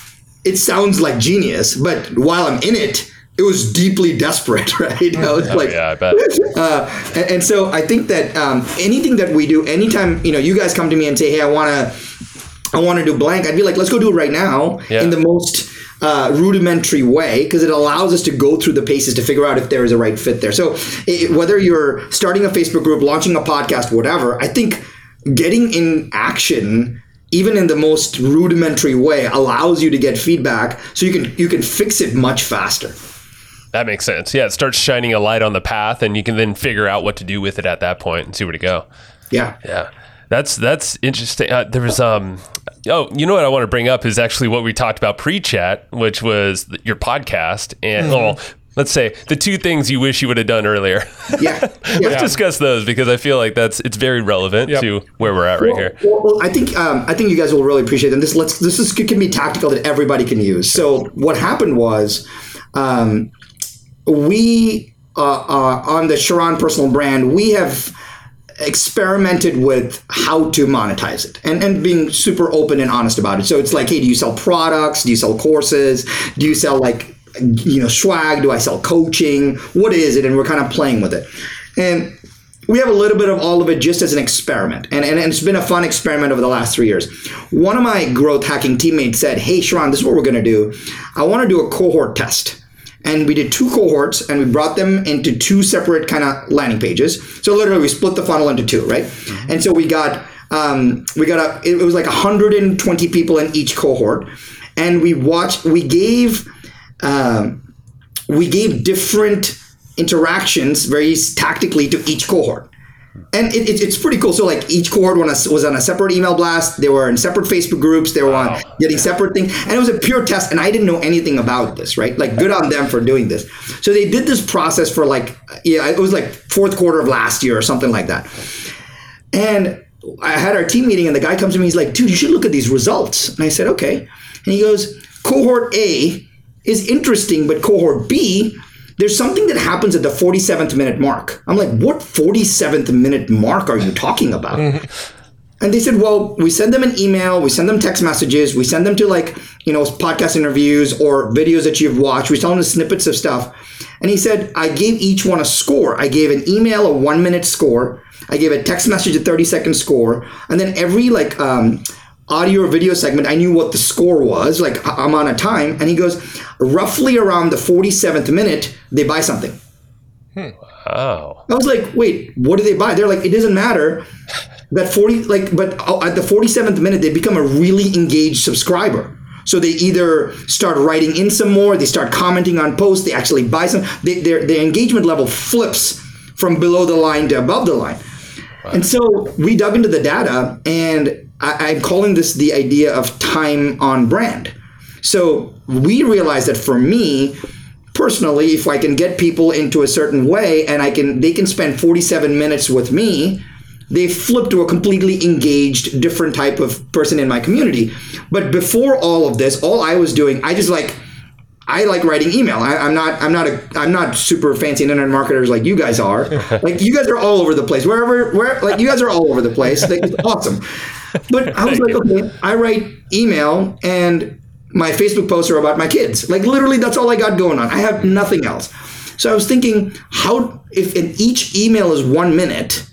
it sounds like genius, but while I'm in it, it was deeply desperate, right? You know, it's oh, like, yeah, I bet. Uh, and, and so I think that um, anything that we do, anytime, you know, you guys come to me and say, hey, I want to, I want to do blank, I'd be like, let's go do it right now yeah. in the most uh, rudimentary way, because it allows us to go through the paces to figure out if there is a right fit there. So it, whether you're starting a Facebook group, launching a podcast, whatever, I think getting in action, even in the most rudimentary way, allows you to get feedback so you can you can fix it much faster. That makes sense. Yeah, it starts shining a light on the path, and you can then figure out what to do with it at that point and see where to go. Yeah. Yeah. That's that's interesting. Uh, there was um oh you know what I want to bring up is actually what we talked about pre-chat, which was th- your podcast and mm-hmm. well, let's say the two things you wish you would have done earlier. Yeah, let's yeah. discuss those because I feel like that's it's very relevant yep. to where we're at right well, here. Well, well, I think um, I think you guys will really appreciate them. This let's this is can be tactical that everybody can use. So what happened was um, we uh, uh, on the Sharran personal brand we have experimented with how to monetize it and, and being super open and honest about it. So it's like, hey, do you sell products? Do you sell courses? Do you sell like, you know, swag? Do I sell coaching? What is it? And we're kind of playing with it. And we have a little bit of all of it just as an experiment. And, and, and it's been a fun experiment over the last three years. One of my growth hacking teammates said, hey, Sharran, this is what we're going to do. I want to do a cohort test. And we did two cohorts and we brought them into two separate kind of landing pages. So literally we split the funnel into two, right? Mm-hmm. And so we got, um, we got a, it was like one hundred twenty people in each cohort. And we watched, we gave, um, we gave different interactions very tactically to each cohort. And it, it, it's pretty cool. So like each cohort was, was on a separate email blast. They were in separate Facebook groups. They were wow. on getting separate things. And it was a pure test. And I didn't know anything about this, right? Like good on them for doing this. So they did this process for like, yeah, it was like fourth quarter of last year or something like that. And I had our team meeting and the guy comes to me. He's like, dude, you should look at these results. And I said, okay. And he goes, cohort A is interesting, but cohort B, there's something that happens at the forty-seventh minute mark. I'm like, what forty-seventh minute mark are you talking about? And they said, well, we send them an email, we send them text messages, we send them to like, you know, podcast interviews or videos that you've watched. We tell them snippets of stuff. And he said, I gave each one a score. I gave an email a one minute score. I gave a text message a thirty second score. And then every like um, audio or video segment, I knew what the score was, like amount of time. And he goes, roughly around the forty-seventh minute, they buy something. Hmm. Wow. I was like, wait, what do they buy? They're like, it doesn't matter. That forty, like, but at the forty-seventh minute, they become a really engaged subscriber. So they either start writing in some more, they start commenting on posts, they actually buy some. They, their their engagement level flips from below the line to above the line. Wow. And so we dug into the data, and I, I'm calling this the idea of time on brand. So we realized that for me, personally, if I can get people into a certain way and I can, they can spend forty-seven minutes with me, they flip to a completely engaged, different type of person in my community. But before all of this, all I was doing, I just like, I like writing email. I, I'm not, I'm not a, I'm not super fancy internet marketers like you guys are. Like you guys are all over the place. Wherever, where, like you guys are all over the place. Like, it's awesome. But I was like, okay, I write email and my Facebook posts are about my kids. Like literally, that's all I got going on. I have nothing else. So I was thinking, how if in each email is one minute,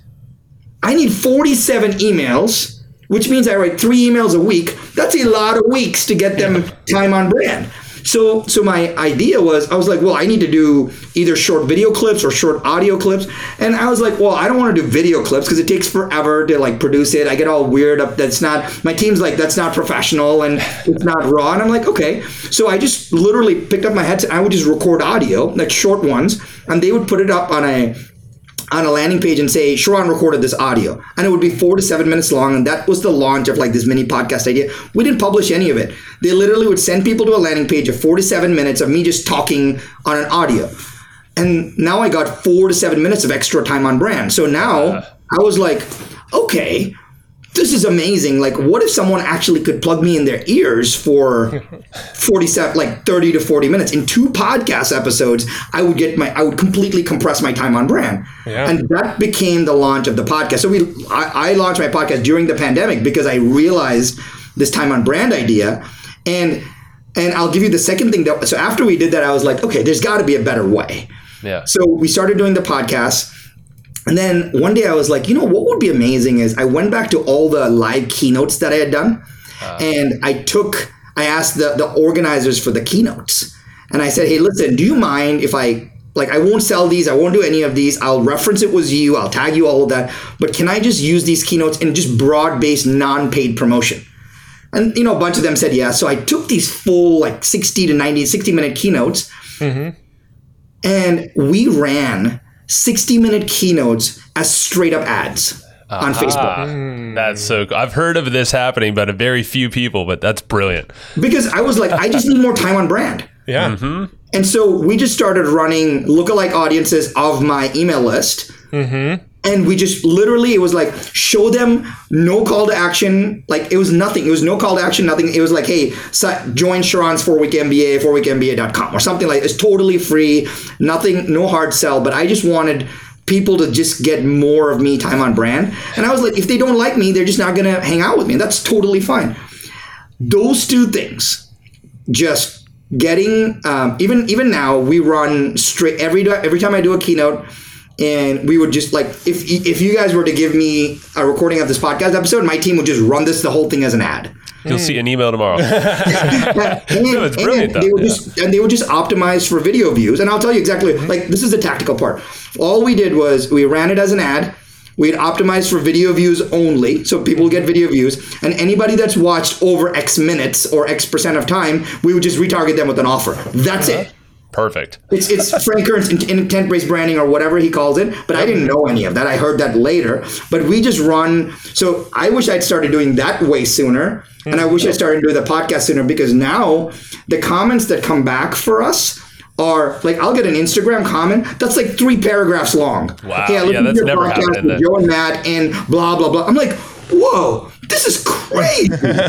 I need forty-seven emails, which means I write three emails a week. That's a lot of weeks to get them time on brand. So so my idea was, I was like, well, I need to do either short video clips or short audio clips. And I was like, well, I don't want to do video clips because it takes forever to like produce it. I get all weird up. That's not, my team's like, that's not professional and it's not raw. And I'm like, okay. So I just literally picked up my headset. I would just record audio, like short ones, and they would put it up on a on a landing page and say, Sharran recorded this audio. And it would be four to seven minutes long. And that was the launch of like this mini podcast idea. We didn't publish any of it. They literally would send people to a landing page of four to seven minutes of me just talking on an audio. And now I got four to seven minutes of extra time on brand. So now I was like, okay, this is amazing. Like, what if someone actually could plug me in their ears for forty-seven, like thirty to forty minutes in two podcast episodes? I would get my, I would completely compress my time on brand. Yeah. And that became the launch of the podcast. So we, I, I launched my podcast during the pandemic because I realized this time on brand idea. And, and I'll give you the second thing that, so after we did that, I was like, okay, there's got to be a better way. Yeah. So we started doing the podcast. And then one day I was like, you know, what would be amazing is I went back to all the live keynotes that I had done. Uh, and I took, I asked the, the organizers for the keynotes. And I said, hey, listen, do you mind if I, like, I won't sell these. I won't do any of these. I'll reference it was you. I'll tag you, all of that. But can I just use these keynotes in just broad-based, non-paid promotion? And, you know, a bunch of them said yes. So I took these full, like, sixty to ninety, sixty minute keynotes. Mm-hmm. And we ran sixty minute keynotes as straight up ads uh-huh. on Facebook. Mm. That's so cool. I've heard of this happening, but a very few people, but that's brilliant. Because I was like, I just need more time on brand. Yeah. Mm-hmm. And so we just started running lookalike audiences of my email list. Mm-hmm. And we just literally, it was like, show them no call to action. Like, it was nothing. It was no call to action, nothing. It was like, hey, join Sharran's four week M B A, four week M B A dot com or something like It's totally free, nothing, no hard sell. But I just wanted people to just get more of me time on brand. And I was like, if they don't like me, they're just not going to hang out with me. That's totally fine. Those two things, just getting, um, even even now, we run straight, every every time I do a keynote, and we would just like, if if you guys were to give me a recording of this podcast episode, my team would just run this, the whole thing as an ad. You'll see an email tomorrow. and, no, it's brilliant, and they would yeah. just and they would just optimize for video views. And I'll tell you exactly, like, this is the tactical part. All we did was we ran it as an ad. We'd optimize for video views only, so people get video views. And anybody that's watched over X minutes or X percent of time, we would just retarget them with an offer. That's uh-huh. it. Perfect. It's it's Frank Kern's intent-based branding or whatever he calls it, but I didn't know any of that. I heard that later. But we just run. So I wish I'd started doing that way sooner, and I wish I started doing the podcast sooner, because now the comments that come back for us are like, I'll get an Instagram comment that's like three paragraphs long. Wow. Hey, I listened Yeah, to that's your never podcast happened, with then. Joe and Matt and blah blah blah. I'm like, whoa, this is crazy.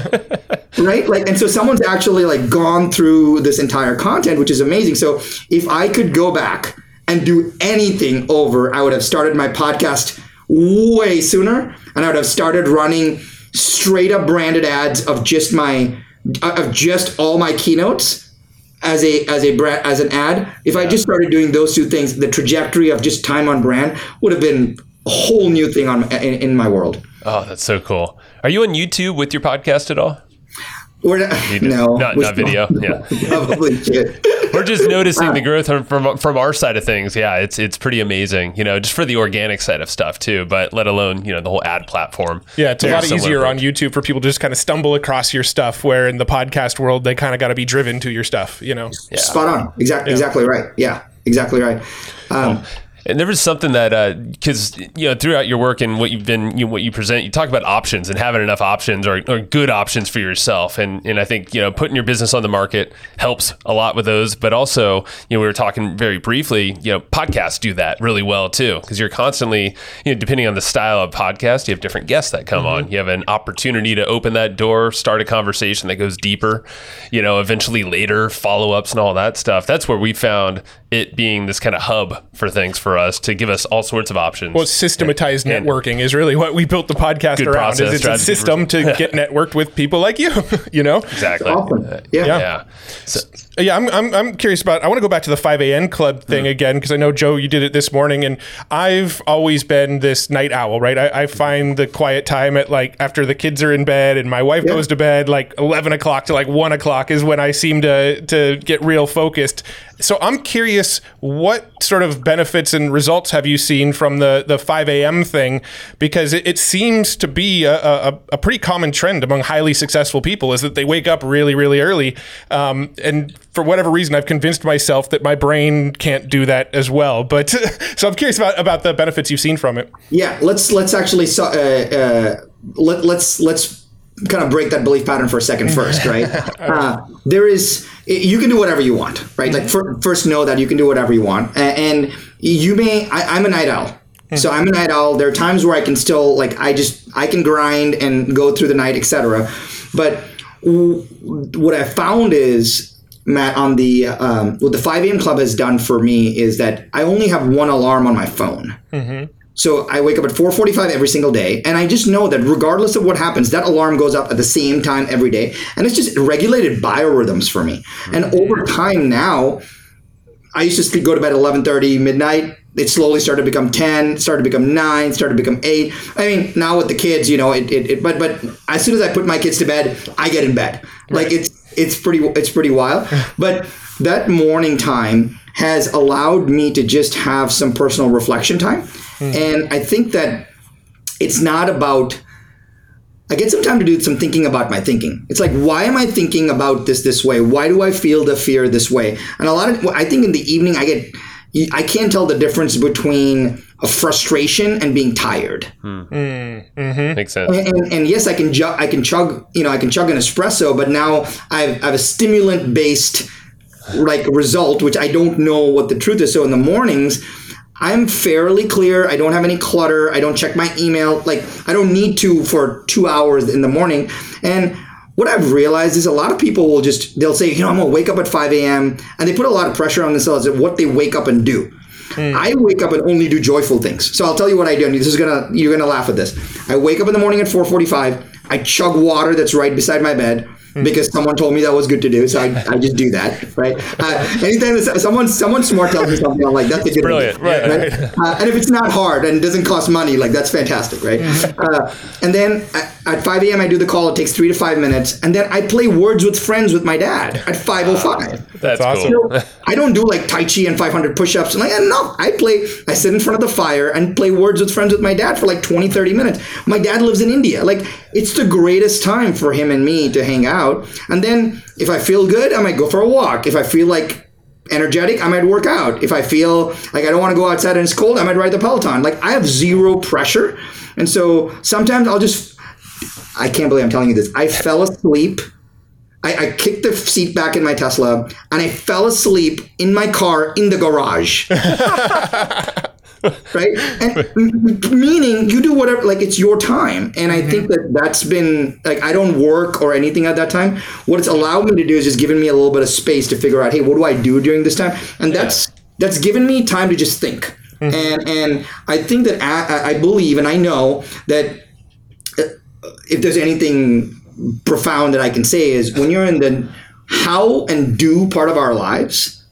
Right? Like, and so someone's actually like gone through this entire content, which is amazing. So if I could go back and do anything over, I would have started my podcast way sooner, and I would have started running straight up branded ads of just my of just all my keynotes as a as a brand as an ad. If I just started doing those two things, the trajectory of just time on brand would have been a whole new thing on in, in my world. Oh, that's so cool. Are you on YouTube with your podcast at all? We're not, no, Not, we're not video. still- Yeah. Probably should. We're just noticing the growth from, from from our side of things. Yeah, it's it's pretty amazing, you know, just for the organic side of stuff too, but let alone, you know, the whole ad platform. Yeah, it's a Yeah, lot similar easier on approach. YouTube for people to just kind of stumble across your stuff, where in the podcast world, they kind of got to be driven to your stuff, you know? Spot on. Exactly. Exactly right. Yeah. Exactly right. Um, And there was something that, because you know, throughout your work and what you've been, you know, what you present, you talk about options and having enough options or, or good options for yourself. And and I think, you know, putting your business on the market helps a lot with those. But also, you know, we were talking very briefly, you know, podcasts do that really well too, because you're constantly, you know, depending on the style of podcast, you have different guests that come Mm-hmm. on. You have an opportunity to open that door, start a conversation that goes deeper. You know, eventually later follow ups and all that stuff. That's where we found it being this kind of hub for things for us to give us all sorts of options. Well, systematized And- networking is really what we built the podcast Good around. process, Is it's a strategy. system to get networked with people like you, you know? Exactly. Awesome. Uh, Yeah. Yeah. So, Yeah, I'm, I'm I'm curious about. I want to go back to the five a.m. club thing again, because I know, Joe, you did it this morning, and I've always been this night owl, right? I, I find the quiet time at like after the kids are in bed and my wife Yeah. goes to bed, like eleven o'clock to like one o'clock is when I seem to to get real focused. So I'm curious, what sort of benefits and results have you seen from the the five a.m. thing? Because it, it seems to be a, a, a pretty common trend among highly successful people, is that they wake up really, really early. Um, and for whatever reason, I've convinced myself that my brain can't do that as well. But so I'm curious about, about the benefits you've seen from it. Yeah, let's let's actually so- uh, uh, let, let's let's kind of break that belief pattern for a second first, right? uh, there is you can do whatever you want, right? Like for, first know that you can do whatever you want, A- and you may. I, I'm a night owl, so I'm a night owl. There are times where I can still like I just I can grind and go through the night, et cetera. But w- what I found is, Matt, on the um, what the five a.m. club has done for me is that I only have one alarm on my phone. So I wake up at four forty-five every single day, and I just know that regardless of what happens, that alarm goes up at the same time every day, and it's just regulated biorhythms for me. And over time now, I used to go to bed at eleven thirty, midnight. It slowly started to become ten, started to become nine, started to become eight. I mean, now with the kids, you know, it, it, it but but as soon as I put my kids to bed, I get in bed. Like it's it's pretty it's pretty wild. But that morning time has allowed me to just have some personal reflection time. And I think that it's not about, I get some time to do some thinking about my thinking. It's like, why am I thinking about this this way? Why do I feel the fear this way? And a lot of, I think in the evening I get, I can't tell the difference between a frustration and being tired. makes sense. And, and, and yes, I can ju- I can chug, you know, I can chug an espresso, but now I've, I have a stimulant based like result, which I don't know what the truth is. So in the mornings, I'm fairly clear. I don't have any clutter. I don't check my email. Like I don't need to for two hours in the morning. And what I've realized is a lot of people will just, they'll say, you know, I'm going to wake up at five a.m. and they put a lot of pressure on themselves at what they wake up and do. Mm. I wake up and only do joyful things. So I'll tell you what I do. And this is going to, you're going to laugh at this. I wake up in the morning at four forty-five. I chug water that's right beside my bed. Because someone told me that was good to do, so I, I just do that, right? Uh, anytime that someone someone smart tells me something, I'm like, that's a good Brilliant, idea, right, right? Uh, and if it's not hard and doesn't cost money, like that's fantastic, right? Uh, and then at, at five a.m. I do the call. It takes three to five minutes, and then I play Words with Friends with my dad at five oh five. That's awesome. cool. So I don't do like Tai Chi and five hundred push-ups. And like, no, I play, I sit in front of the fire and play Words with Friends with my dad for like twenty, thirty minutes. My dad lives in India. Like, it's the greatest time for him and me to hang out. And then if I feel good, I might go for a walk. If I feel like energetic, I might work out. If I feel like I don't want to go outside and it's cold, I might ride the Peloton. Like I have zero pressure. And so sometimes I'll just, I can't believe I'm telling you this. I fell asleep. I, I kicked the seat back in my Tesla and I fell asleep in my car in the garage. Right? And m- meaning you do whatever, like it's your time. And I mm-hmm. think that that's been, like, I don't work or anything at that time. What it's allowed me to do is just given me a little bit of space to figure out, hey, what do I do during this time? And that's, yeah. that's given me time to just think. Mm-hmm. And, and I think that I, I believe, and I know that if there's anything profound that I can say is when you're in the how and do part of our lives,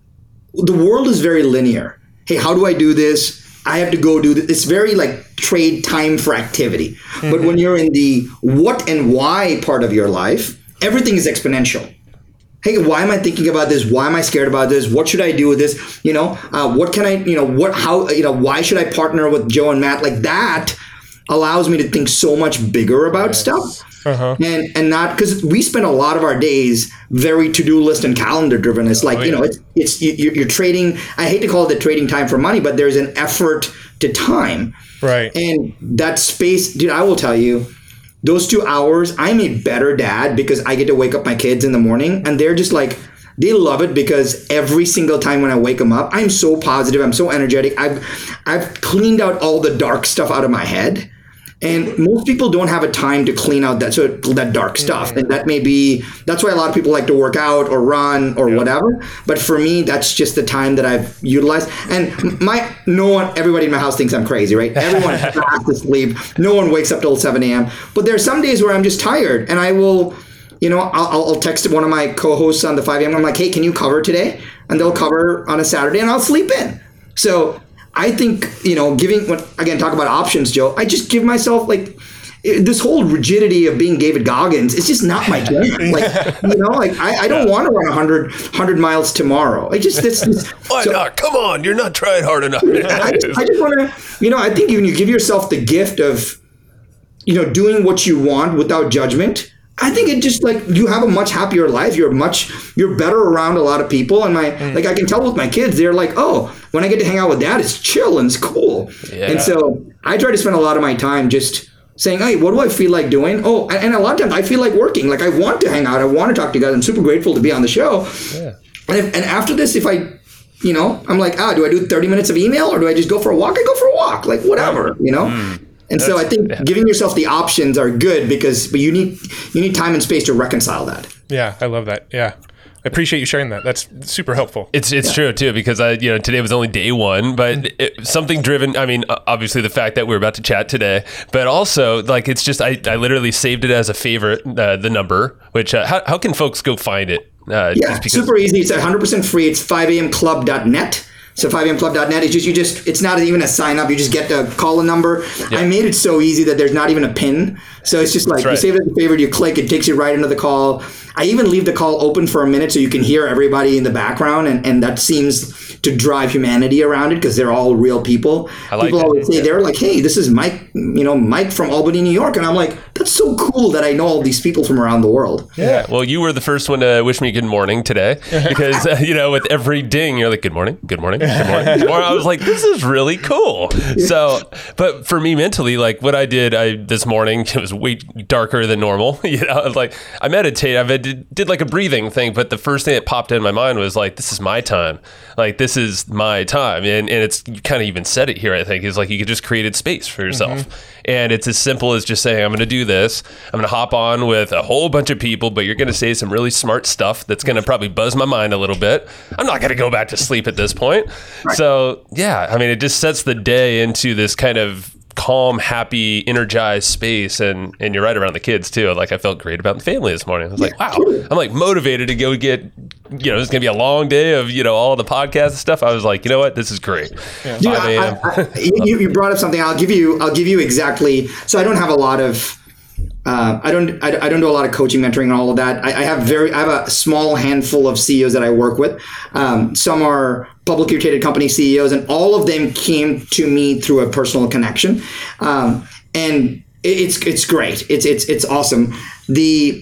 the world is very linear. Hey, how do I do this? I have to go do this. It's very like trade time for activity. Mm-hmm. But when you're in the what and why part of your life, everything is exponential. Hey, why am I thinking about this? Why am I scared about this? What should I do with this? You know, uh, what can I, you know, what, how, you know, why should I partner with Joe and Matt? Like that allows me to think so much bigger about yes. stuff. Uh-huh. And and not because we spend a lot of our days very to-do list and calendar driven. It's like, oh, yeah. you know, it's it's you, you're trading. I hate to call it the trading time for money, but there's an effort to time. Right. And that space, dude, I will tell you, those two hours, I'm a better dad because I get to wake up my kids in the morning and they're just like, they love it because every single time when I wake them up, I'm so positive. I'm so energetic. I've I've cleaned out all the dark stuff out of my head. And most people don't have a time to clean out that so that dark stuff. Mm-hmm. And that may be, that's why a lot of people like to work out or run or yep. whatever. But for me, that's just the time that I've utilized. And my, no one, everybody in my house thinks I'm crazy, right? Everyone has to sleep. No one wakes up till seven a.m. But there are some days where I'm just tired and I will, you know, I'll, I'll text one of my co-hosts on the five a.m. I'm like, hey, can you cover today? And they'll cover on a Saturday and I'll sleep in. So I think, you know, giving, when, again, talk about options, Joe, I just give myself like this whole rigidity of being David Goggins. It's just not my jam. Like, you know, like I, I don't want to run one hundred, one hundred miles tomorrow. I just, this, this why so, not? Come on. You're not trying hard enough. I just, I just want to, you know, I think when you give yourself the gift of, you know, doing what you want without judgment, I think it just like you have a much happier life. You're much, you're better around a lot of people. And my, mm. like I can tell with my kids, they're like, oh, when I get to hang out with dad, it's chill and it's cool. Yeah. And so I try to spend a lot of my time just saying, hey, what do I feel like doing? Oh, and, and a lot of times I feel like working. Like I want to hang out. I want to talk to you guys. I'm super grateful to be on the show. Yeah. And, if, and after this, if I, you know, I'm like, ah, do I do thirty minutes of email or do I just go for a walk? I go for a walk, like whatever, you know? Mm. And That's, so I think yeah. giving yourself the options are good because but you need you need time and space to reconcile that. Yeah, I love that. Yeah. I appreciate you sharing that. That's super helpful. It's it's yeah. true too because I you know today was only day one, but it, something driven. I mean, obviously the fact that we're about to chat today, but also like it's just I, I literally saved it as a favorite, uh, the number. Which uh, how how can folks go find it? Uh, yeah, super easy. It's one hundred percent free. It's five a m club dot net. So five a m club dot net is just, you just, it's not even a sign up. You just get to call a number. Yep. I made it so easy that there's not even a pin. So it's just like, right. you save it as a favorite, you click, it takes you right into the call. I even leave the call open for a minute so you can hear everybody in the background. And, and that seems to drive humanity around it because they're all real people. I like people that. always say, yeah. they're like, hey, this is Mike, you know, Mike from Albany, New York. And I'm like, that's so cool that I know all these people from around the world. Yeah. Well, you were the first one to wish me good morning today because, uh, you know, with every ding, you're like, good morning, good morning, good morning. Good morning. I was like, this is really cool. So, but for me mentally, like what I did I this morning, it was way darker than normal. You know, like I meditate, I did, did like a breathing thing, but the first thing that popped in my mind was like, this is my time. Like, this is my time. And, and it's, you kind of even said it here, I think, is like you could just created space for yourself. Mm-hmm. And it's as simple as just saying, I'm going to do this. I'm going to hop on with a whole bunch of people, but you're going to say some really smart stuff that's going to probably buzz my mind a little bit. I'm not going to go back to sleep at this point. Right. So, yeah, I mean, it just sets the day into this kind of calm, happy, energized space. And and you're right around the kids, too. Like, I felt great about the family this morning. I was like, wow, I'm like motivated to go get, you know, it's going to be a long day of, you know, all the podcasts and stuff. I was like, you know what? This is great. Yeah. Dude, I, I, I, you, you brought up something. I'll give you, I'll give you exactly. So I don't have a lot of, uh, I don't, I, I don't do a lot of coaching, mentoring and all of that. I, I have very, I have a small handful of C E Os that I work with. Um, some are publicly traded company C E Os and all of them came to me through a personal connection. Um, and it's, it's great. It's, it's, it's awesome. The,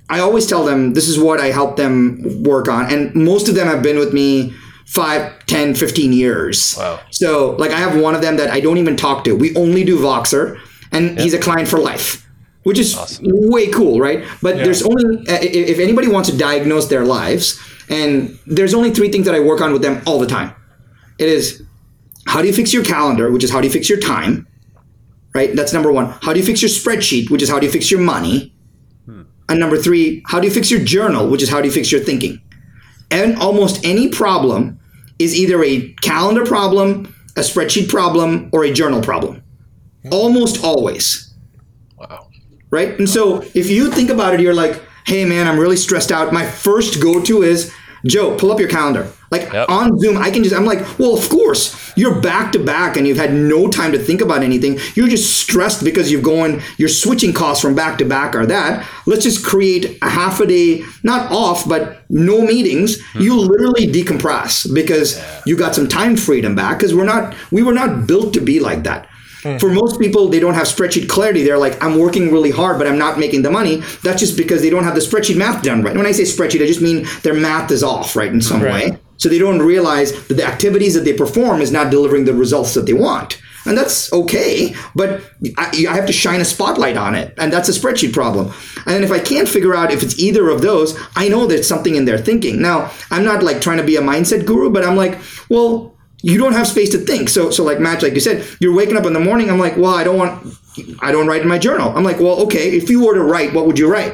I always tell them this is what I help them work on. And most of them have been with me five, ten, fifteen years. Wow. So like I have one of them that I don't even talk to. We only do Voxer, and yep. he's a client for life, which is awesome. Way cool, right? But yeah. there's only, if anybody wants to diagnose their lives, and there's only three things that I work on with them all the time. It is, how do you fix your calendar, which is how do you fix your time, right? That's number one. How do you fix your spreadsheet, which is how do you fix your money? Hmm. And number three, how do you fix your journal, which is how do you fix your thinking? And almost any problem is either a calendar problem, a spreadsheet problem, or a journal problem. Almost always. Wow. Right? And so if you think about it, you're like, hey man, I'm really stressed out. My first go-to is, Joe, pull up your calendar. Like yep. on Zoom, I can just, I'm like, well, of course, you're back to back and you've had no time to think about anything. You're just stressed because you've going, your switching costs from back to back are that. Let's just create a half a day, not off, but no meetings. Mm-hmm. You literally decompress because yeah. you got some time freedom back because we're not, we were not built to be like that. Mm-hmm. For most people, they don't have spreadsheet clarity. They're like, I'm working really hard, but I'm not making the money. That's just because they don't have the spreadsheet math done right. When I say spreadsheet, I just mean their math is off, right, in some right. way. So they don't realize that the activities that they perform is not delivering the results that they want. And that's okay, but I, I have to shine a spotlight on it. And that's a spreadsheet problem. And then if I can't figure out if it's either of those, I know there's something in their thinking. Now, I'm not like trying to be a mindset guru, but I'm like, well, you don't have space to think. So, so like Matt, like you said, you're waking up in the morning. I'm like, well, I don't want, I don't write in my journal. I'm like, well, okay, if you were to write, what would you write?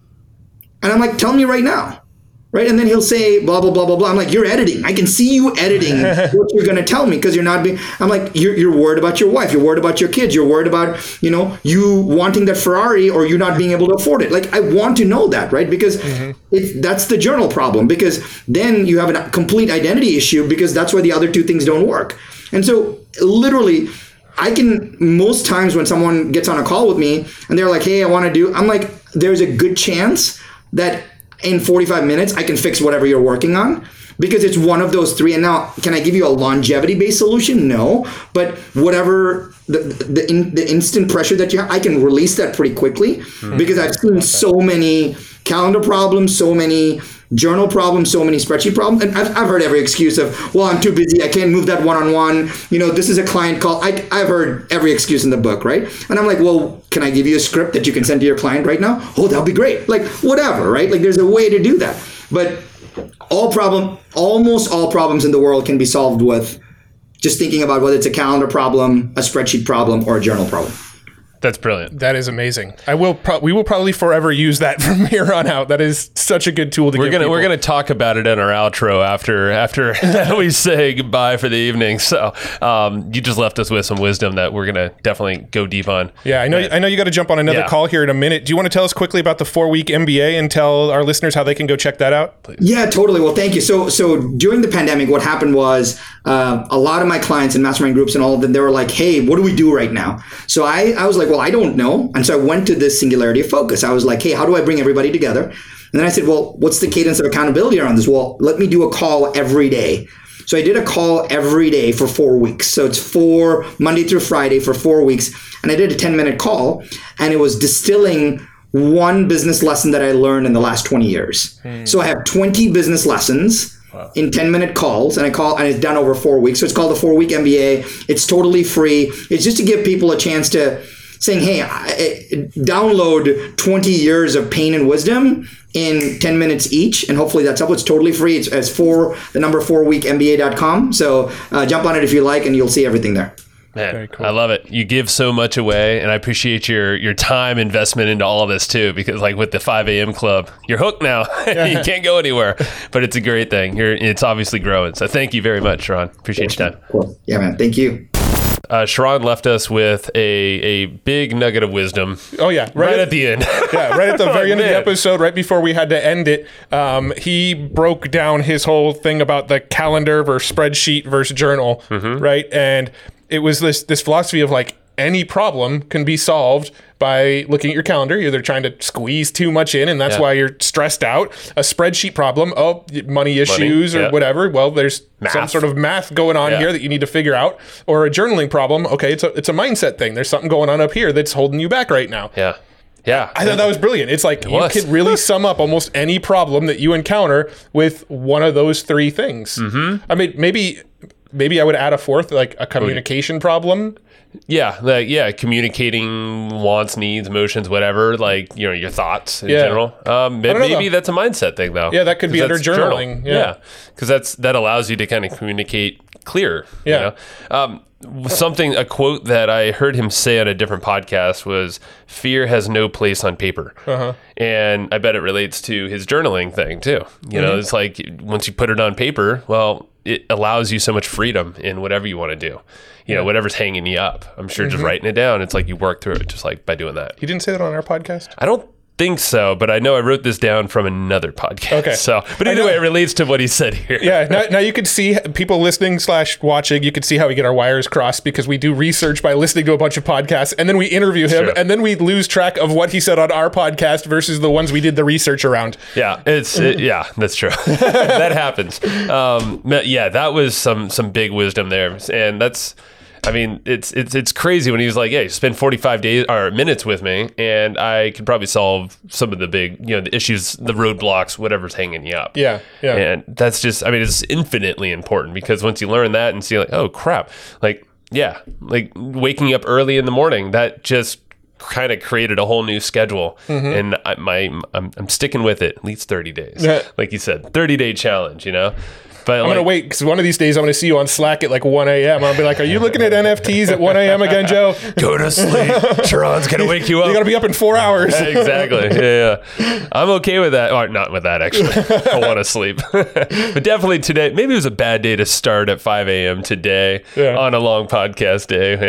And I'm like, tell me right now. Right. And then he'll say, blah, blah, blah, blah, blah. I'm like, you're editing. I can see you editing what you're going to tell me because you're not being, I'm like, you're, you're worried about your wife. You're worried about your kids. You're worried about, you know, you wanting that Ferrari or you not being able to afford it. Like, I want to know that, right? Because mm-hmm. it, that's the journal problem, because then you have a complete identity issue because that's why the other two things don't work. And so literally, I can, most times when someone gets on a call with me and they're like, hey, I want to do, I'm like, there's a good chance that in forty-five minutes, I can fix whatever you're working on because it's one of those three. And now, can I give you a longevity-based solution? No. But whatever the the, in, the instant pressure that you have, I can release that pretty quickly mm-hmm. because I've seen okay. so many calendar problems, so many journal problems, so many spreadsheet problems. And I've, I've heard every excuse of, well, I'm too busy. I can't move that one-on-one. You know, this is a client call. I, I've heard every excuse in the book, right? And I'm like, well, can I give you a script that you can send to your client right now? Oh, that'll be great. Like, whatever, right? Like, there's a way to do that. But all problem, almost all problems in the world can be solved with just thinking about whether it's a calendar problem, a spreadsheet problem, or a journal problem. That's brilliant. That is amazing. I will. Pro- we will probably forever use that from here on out. That is such a good tool to. We're give gonna people. we're gonna talk about it in our outro after after we say goodbye for the evening. So um, you just left us with some wisdom that we're gonna definitely go deep on. Yeah, I know. I know you got to jump on another yeah. call here in a minute. Do you want to tell us quickly about the four week M B A and tell our listeners how they can go check that out? Please. Yeah, totally. Well, thank you. So so during the pandemic, what happened was uh, a lot of my clients and mastermind groups and all of them, they were like, hey, what do we do right now? So I I was like, well, I don't know. And so I went to this singularity of focus. I was like, hey, how do I bring everybody together? And then I said, well, what's the cadence of accountability around this? Well, let me do a call every day. So I did a call every day for four weeks. So it's four, Monday through Friday for four weeks. And I did a ten minute call, and it was distilling one business lesson that I learned in the last twenty years. Hmm. So I have twenty business lessons wow. in ten minute calls, and I call, and it's done over four weeks. So it's called the four week M B A. It's totally free. It's just to give people a chance to saying, hey, I, download twenty years of pain and wisdom in ten minutes each, and hopefully that's up. It's totally free. It's, it's for the number four week M B A dot com. So uh, jump on it if you like, and you'll see everything there. Man, cool. I love it. You give so much away, and I appreciate your your time investment into all of this too, because like with the five a.m. club, you're hooked now. You can't go anywhere, but it's a great thing. You're, it's obviously growing. So thank you very much, Sharon. Appreciate your time. Cool. Yeah, man. Thank you. Uh, Sharon left us with a a big nugget of wisdom. Oh yeah, right, right at, at the end. Yeah, right at the very oh, end man. of the episode, right before we had to end it, um, he broke down his whole thing about the calendar versus spreadsheet versus journal, mm-hmm. right? And it was this this philosophy of like any problem can be solved by looking at your calendar. You're either trying to squeeze too much in, and that's yeah. why you're stressed out. A spreadsheet problem, oh, money issues money, or yeah. whatever. Well, there's math. some sort of math going on yeah. here that you need to figure out. Or a journaling problem, okay, it's a, it's a mindset thing. There's something going on up here that's holding you back right now. Yeah. Yeah. I thought that was brilliant. It's like you was. can really sum up almost any problem that you encounter with one of those three things. Mm-hmm. I mean, maybe maybe I would add a fourth, like a communication problem. Yeah, like yeah, communicating wants, needs, emotions, whatever. Like you know, your thoughts in Yeah. general. Um, know, maybe though. that's a mindset thing, though. Yeah, that could be 'Cause under that's journaling. journal. Yeah. because that's that allows you to kind of communicate clear. Yeah. You know? Um, something a quote that I heard him say on a different podcast was, "Fear has no place on paper," uh-huh. and I bet it relates to his journaling thing too. You know, Mm-hmm. it's like once you put it on paper, well, it allows you so much freedom in whatever you want to do. You know, whatever's hanging you up. I'm sure just writing it down, it's like you work through it just like by doing that. He didn't say that on our podcast? I don't think so, but I know I wrote this down from another podcast. Okay. So, but either know- way, it relates to what he said here. Yeah, now, now you can see people listening slash watching, you can see how we get our wires crossed because we do research by listening to a bunch of podcasts and then we interview him true. and then we lose track of what he said on our podcast versus the ones we did the research around. Yeah, it's it, yeah, that's true. That happens. Um, yeah, that was some some big wisdom there, and that's. I mean, it's it's it's crazy when he was like, "Yeah, spend forty-five days or minutes with me, and I could probably solve some of the big, you know, the issues, the roadblocks, whatever's hanging you up." Yeah, yeah. And that's just, I mean, it's infinitely important because once you learn that and see, like, oh crap, like, yeah, like waking up early in the morning, that just kind of created a whole new schedule, Mm-hmm. and I, my I'm, I'm sticking with it at least thirty days, Yeah. like you said, thirty day challenge, you know. But I'm like, gonna wait because one of these days I'm gonna see you on Slack at like one a.m. I'll be like, "Are you looking at N F Ts at one a.m. again, Joe? go to sleep. Sharon's gonna wake you up. You gotta be up in four hours." Exactly. Yeah, yeah. I'm okay with that. Or not with that, actually. I want to sleep. But definitely today, maybe it was a bad day to start at five a.m. today Yeah. on a long podcast day.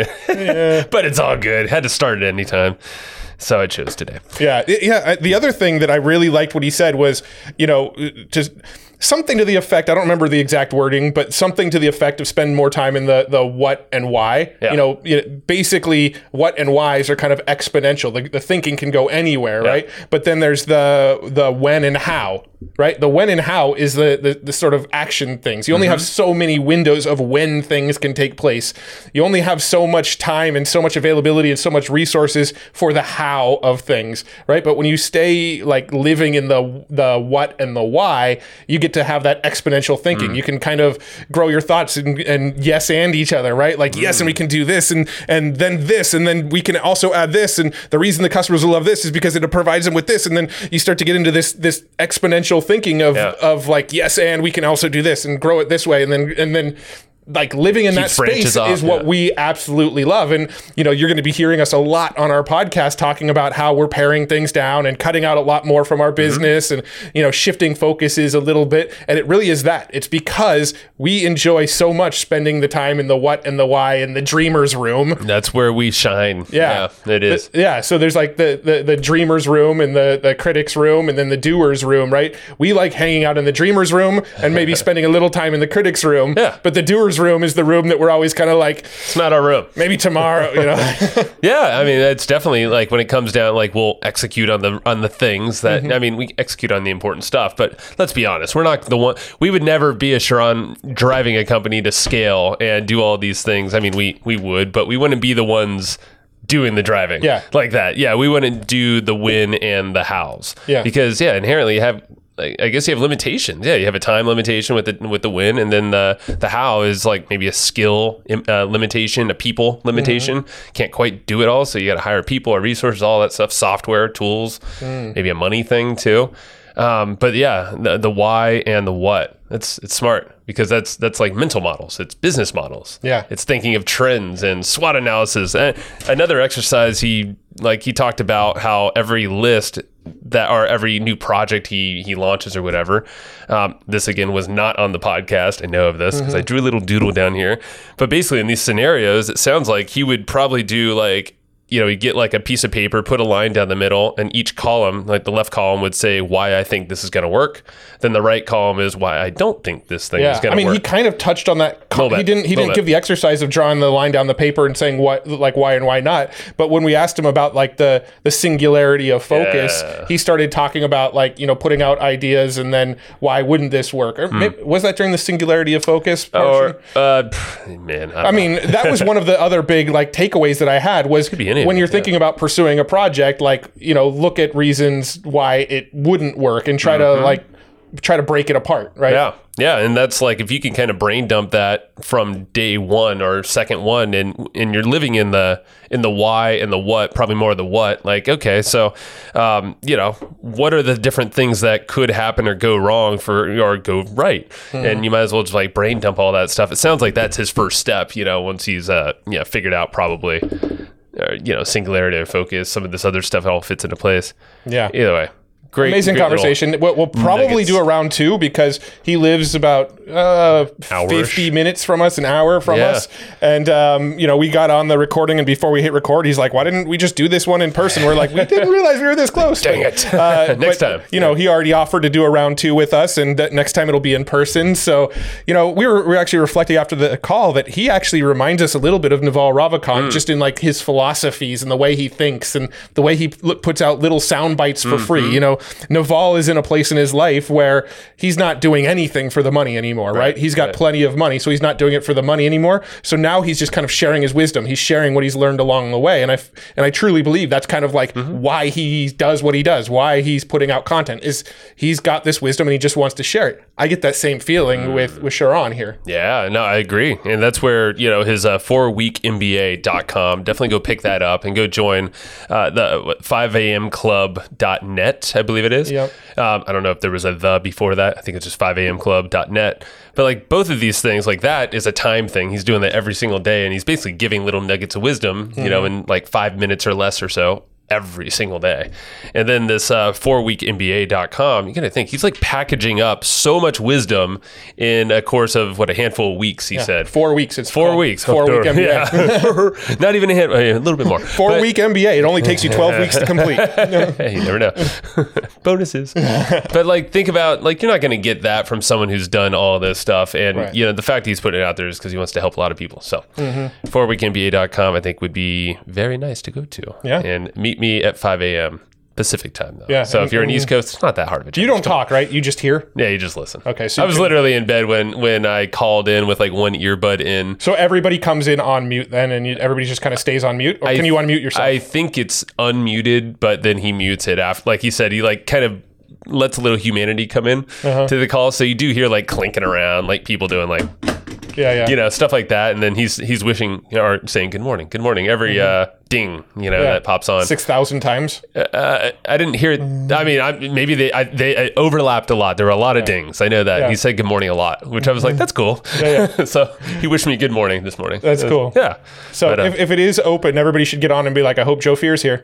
But it's all good. Had to start at any time. So I chose today. Yeah, it- yeah. I- The other thing that I really liked what he said was, you know, just something to the effect. I don't remember the exact wording, but something to the effect of spend more time in the the what and why. Yeah. You know, you know, basically what and whys are kind of exponential. The, the thinking can go anywhere, Yeah. right? But then there's the the when and how. Right, the when and how is the the, the sort of action things. You only have so many windows of when things can take place. You only have so much time and so much availability and so much resources for the how of things, right? But when you stay like living in the the what and the why, you get to have that exponential thinking. You can kind of grow your thoughts and, and yes and each other, right? Like yes, and we can do this and and then this and then we can also add this. And the reason the customers will love this is because it provides them with this. And then you start to get into this this exponential thinking of Yeah. of like yes and we can also do this and grow it this way and then and then like living in that Keep branches space off, is what yeah. we absolutely love. And you know, you're going to be hearing us a lot on our podcast talking about how we're paring things down and cutting out a lot more from our business and you know, shifting focuses a little bit. And it really is that. It's because we enjoy so much spending the time in the what and the why in the dreamer's room. That's where we shine. Yeah. it is. The- yeah. So there's like the, the, the dreamer's room and the, the critic's room and then the doer's room, right? We like hanging out in the dreamer's room and maybe spending a little time in the critic's room. Yeah. But the doer's room is the room that we're always kind of like, It's not our room. maybe tomorrow, you know? Yeah, I mean, it's definitely like when it comes down, like we'll execute on the on the things that Mm-hmm. I mean, we execute on the important stuff. But let's be honest, we're not the one. We would never be a Sharon driving a company to scale and do all these things. I mean, we we would, but we wouldn't be the ones doing the driving. Yeah. like that. Yeah, we wouldn't do the when and the hows. Yeah. because yeah, inherently you have. I guess you have limitations. Yeah, you have a time limitation with the with the win, and then the the how is like maybe a skill uh, limitation, a people limitation. Mm-hmm. Can't quite do it all, so you got to hire people or resources, all that stuff, software, tools, Mm. maybe a money thing too. Um, but yeah, the, the why and the what. That's it's smart because that's that's like mental models. It's business models. Yeah. It's thinking of trends and SWOT analysis. And another exercise he like he talked about how every list that or every new project he he launches or whatever. Um, this again was not on the podcast. I know of this because I drew a little doodle down here. But basically in these scenarios, it sounds like he would probably do like, you know, you get like a piece of paper, put a line down the middle, and each column, like the left column would say why I think this is going to work. Then the right column is why I don't think this thing is Yeah. going I to mean, work. he kind of touched on that. Little He bit. didn't, he Little didn't bit. give the exercise of drawing the line down the paper and saying what, like why and why not. But when we asked him about like the, the singularity of focus, Yeah. he started talking about like, you know, putting out ideas and then why wouldn't this work? Or maybe, was that during the singularity of focus portion? or uh, pff, man, I, I mean, that was one of the other big like takeaways that I had was be when any of when it, you're yeah. thinking about pursuing a project, like, you know, look at reasons why it wouldn't work and try Mm-hmm. to like try to break it apart, right? Yeah. Yeah. And that's like, if you can kind of brain dump that from day one or second one, and, and you're living in the, in the why and the what, probably more of the what, like, okay, so, um, you know, what are the different things that could happen or go wrong for, or go right? Mm-hmm. And you might as well just like brain dump all that stuff. It sounds like that's his first step, you know, once he's, uh, yeah, figured out probably, uh, you know, singularity of focus, some of this other stuff all fits into place. Yeah. Either way. Great, Amazing great conversation. We'll, we'll probably nuggets. do a round two because he lives about uh, Hour-ish. fifty minutes from us, an hour from Yeah. us. And, um, you know, we got on the recording, and before we hit record, he's like, why didn't we just do this one in person? We're like, we didn't realize we were this close. Dang it. Uh, Next but, time. You know, he already offered to do a round two with us, and that next time it'll be in person. So, you know, we were, we were actually reflecting after the call that he actually reminds us a little bit of Naval Ravikant, Mm. just in like his philosophies and the way he thinks and the way he l- puts out little sound bites for Mm-hmm. free. You know, Naval is in a place in his life where he's not doing anything for the money anymore, right? Right, He's got right. plenty of money, so he's not doing it for the money anymore. So now he's just kind of sharing his wisdom. He's sharing what he's learned along the way, and I f- and I truly believe that's kind of like Mm-hmm. why he does what he does, why he's putting out content. Is he's got this wisdom and he just wants to share it. I get that same feeling Mm. with with Sharon here. Yeah, no, I agree. And that's where, you know, his uh, four week M B A dot com, definitely go pick that up and go join uh, the what, five a m club dot net, I believe it is. Yep. Um, I don't know if there was a the before that. I think it's just five a m club dot net. But like both of these things, like that is a time thing. He's doing that every single day, and he's basically giving little nuggets of wisdom, you know, in like five minutes or less or so every single day. And then this uh, four week M B A dot com, you got to think he's like packaging up so much wisdom in a course of what, a handful of weeks, he said. Four weeks. It's Four called. weeks. Four week Oh, M B A. yeah. Not even a hint, a little bit more. Four But- week M B A. It only takes you twelve weeks to complete. Hey, you never know. Bonuses. But like, think about, like, you're not going to get that from someone who's done all this stuff. And, Right. you know, the fact he's putting it out there is because he wants to help a lot of people. So, Mm-hmm. four week M B A dot com, I think, would be very nice to go to. Yeah. And meet me at five a m Pacific time, though. Yeah, So, and- if you're in and- East Coast, it's not that hard of a You change. don't Come on. talk, right? You just hear. Yeah, you just listen. Okay, so I you was can- literally in bed when, when I called in with like one earbud in. So everybody comes in on mute then, and you, everybody just kind of stays on mute, or I can you th- unmute yourself? I think it's unmuted, but then he mutes it after. Like he said, he like kind of lets a little humanity come in Uh-huh. to the call. So you do hear like clinking around, like people doing like, yeah, yeah. you know, stuff like that. And then he's he's wishing or saying good morning, good morning every uh, ding, you know, Yeah. that pops on. Six thousand times. Uh, I didn't hear it. I mean, I, maybe they I, they I overlapped a lot. There were a lot of dings. I know that. Yeah. He said good morning a lot, which I was like, that's cool. Yeah, So he wished me good morning this morning. That's Uh, cool. Yeah. So But, uh, if, if it is open, everybody should get on and be like, I hope Joe Fear's here.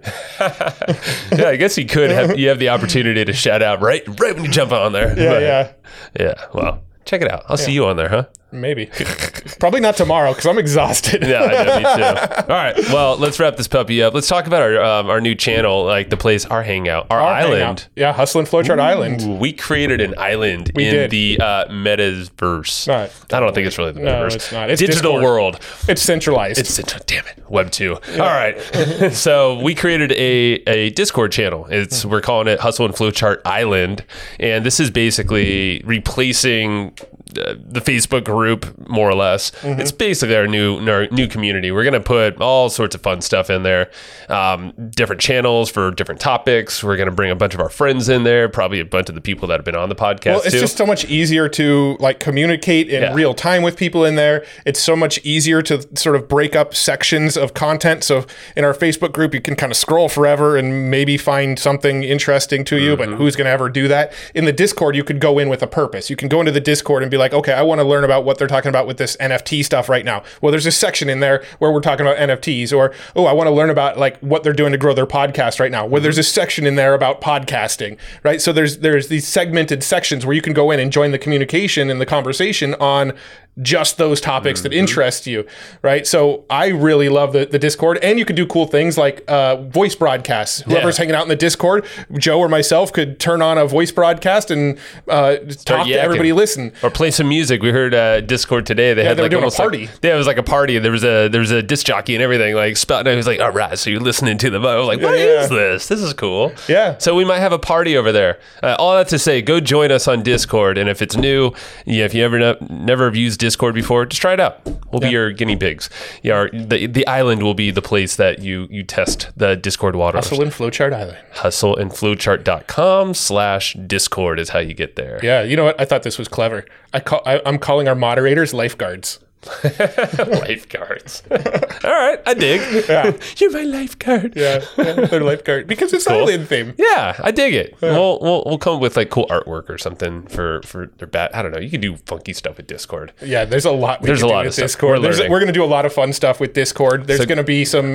yeah, I guess you could have you have the opportunity to shout out right right when you jump on there. Yeah, But, yeah. yeah. Well, check it out. I'll see you on there, huh? Maybe. Probably not tomorrow because I'm exhausted. Yeah, I know, me too. All right, well, let's wrap this puppy up. Let's talk about our um, our new channel, like the place, our hangout, our, Our island. hangout. Yeah, Hustle and Flowchart Island. Ooh, we created an island We in did. the uh, metaverse. No, I don't think it's really the no, metaverse. it's not. It's digital Discord. world. It's centralized. It's damn it, Web two. All right, so we created a a Discord channel. It's we're calling it Hustle and Flowchart Island, and this is basically replacing uh, the Facebook group more or less. Mm-hmm. It's basically our new our new community. We're gonna put all sorts of fun stuff in there, um, different channels for different topics. We're gonna bring a bunch of our friends in there, probably a bunch of the people that have been on the podcast Well, it's too. just so much easier to like communicate in Yeah. real time with people in there. It's so much easier to sort of break up sections of content. So in our Facebook group, you can kind of scroll forever and maybe find something interesting to you, Mm-hmm. but who's going to ever do that? In the Discord, you could go in with a purpose. You can go into the Discord and be like, okay, I want to learn about what they're talking about with this N F T stuff right now. Well, there's a section in there where we're talking about N F Ts, or, oh, I want to learn about like what they're doing to grow their podcast right now. Well, there's a section in there about podcasting, right? So there's there's these segmented sections where you can go in and join the communication and the conversation on just those topics that interest you, right? So I really love the, the Discord, and you can do cool things like uh, voice broadcasts. Whoever's Yeah. hanging out in the Discord, Joe or myself could turn on a voice broadcast and uh, talk to yakking. everybody, listen. Or play some music. We heard uh, Discord today. They had they were like doing a almost like- party. yeah, it was like a party. There was a there was a disc jockey and everything. Like spouting. I was like, all right. So you're listening to the. I was like, what is Yeah. this? This is cool. Yeah. So we might have a party over there. Uh, all that to say, go join us on Discord. And if it's new, yeah, if you ever ne- never have used Discord before, just try it out. We'll be your guinea pigs. Yeah, our, the the island will be the place that you you test the Discord waters. Hustle and Flowchart Island. Hustle and flowchart dot com slash Discord is how you get there. Yeah, you know what? I thought this was clever. I call, I, I'm calling our moderators lifeguards. Lifeguards. All right, I dig. Yeah. You're my lifeguard. Yeah, yeah, they're lifeguard because it's Cool. island theme. Yeah, I dig it. We'll, we'll we'll come up with like cool artwork or something for for their bat. I don't know. You can do funky stuff with Discord. Yeah, there's a lot. We There's can a do lot with of stuff. Discord. We're There's- learning. We're going to do a lot of fun stuff with Discord. There's So- going to be some.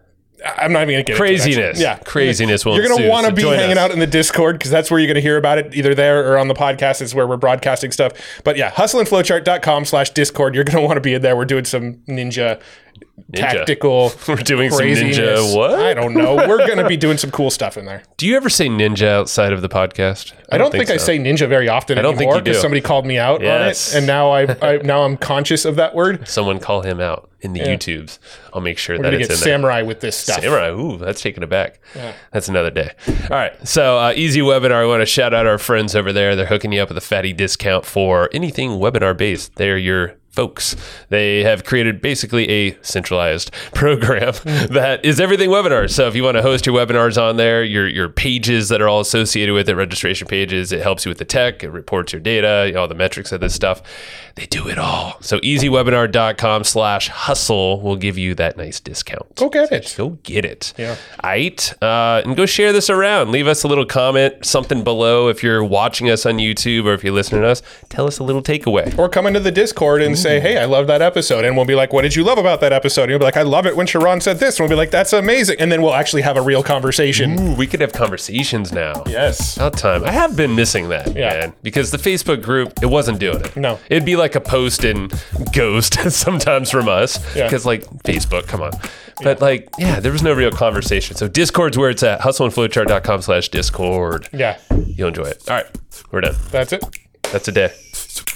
I'm not even going to get into it, Craziness. actually. Yeah, Craziness will You're going to ensue, want to so be join hanging us. out in the Discord because that's where you're going to hear about it, either there or on the podcast. Is where we're broadcasting stuff. But yeah, hustle and flowchart dot com slash Discord. You're going to want to be in there. We're doing some ninja. Ninja. Tactical. We're doing some craziness. ninja what? I don't know. We're going to be doing some cool stuff in there. Do you ever say ninja outside of the podcast? I don't, think, I so. say ninja very often I don't think anymore you do. because somebody called me out Yes. on it, and now I, I now I'm conscious of that word. Someone call him out in the YouTubes. I'll make sure We're that gonna it's get in there. samurai with this stuff. Samurai, ooh, that's taking it back. That's another day. All right, so uh, Easy Webinar, I want to shout out our friends over there. They're hooking you up with a fatty discount for anything webinar based. They're your folks. They have created basically a centralized program that is everything webinars. So if you want to host your webinars on there, your your pages that are all associated with it, registration pages, it helps you with the tech, it reports your data, all the metrics of this stuff. They do it all. So easywebinar dot com slash hustle will give you that nice discount. Go get it. Go get it. Yeah. Aight. Uh, and go share this around. Leave us a little comment, something below. If you're watching us on YouTube or if you're listening to us, tell us a little takeaway. Or come into the Discord and say, hey, I love that episode. And we'll be like, what did you love about that episode? And you'll be like, I love it when Sharon said this. And we'll be like, that's amazing. And then we'll actually have a real conversation. Ooh, we could have conversations now. Yes. About time. I have been missing that, Yeah. man. Because the Facebook group, it wasn't doing it. No. It'd be like a post and ghost sometimes from us. Yeah. Because, like, Facebook, come on. But, like, yeah, there was no real conversation. So Discord's where it's at. hustle and flowchart dot com slash Discord. Yeah. You'll enjoy it. All right. We're done. That's it. That's a day.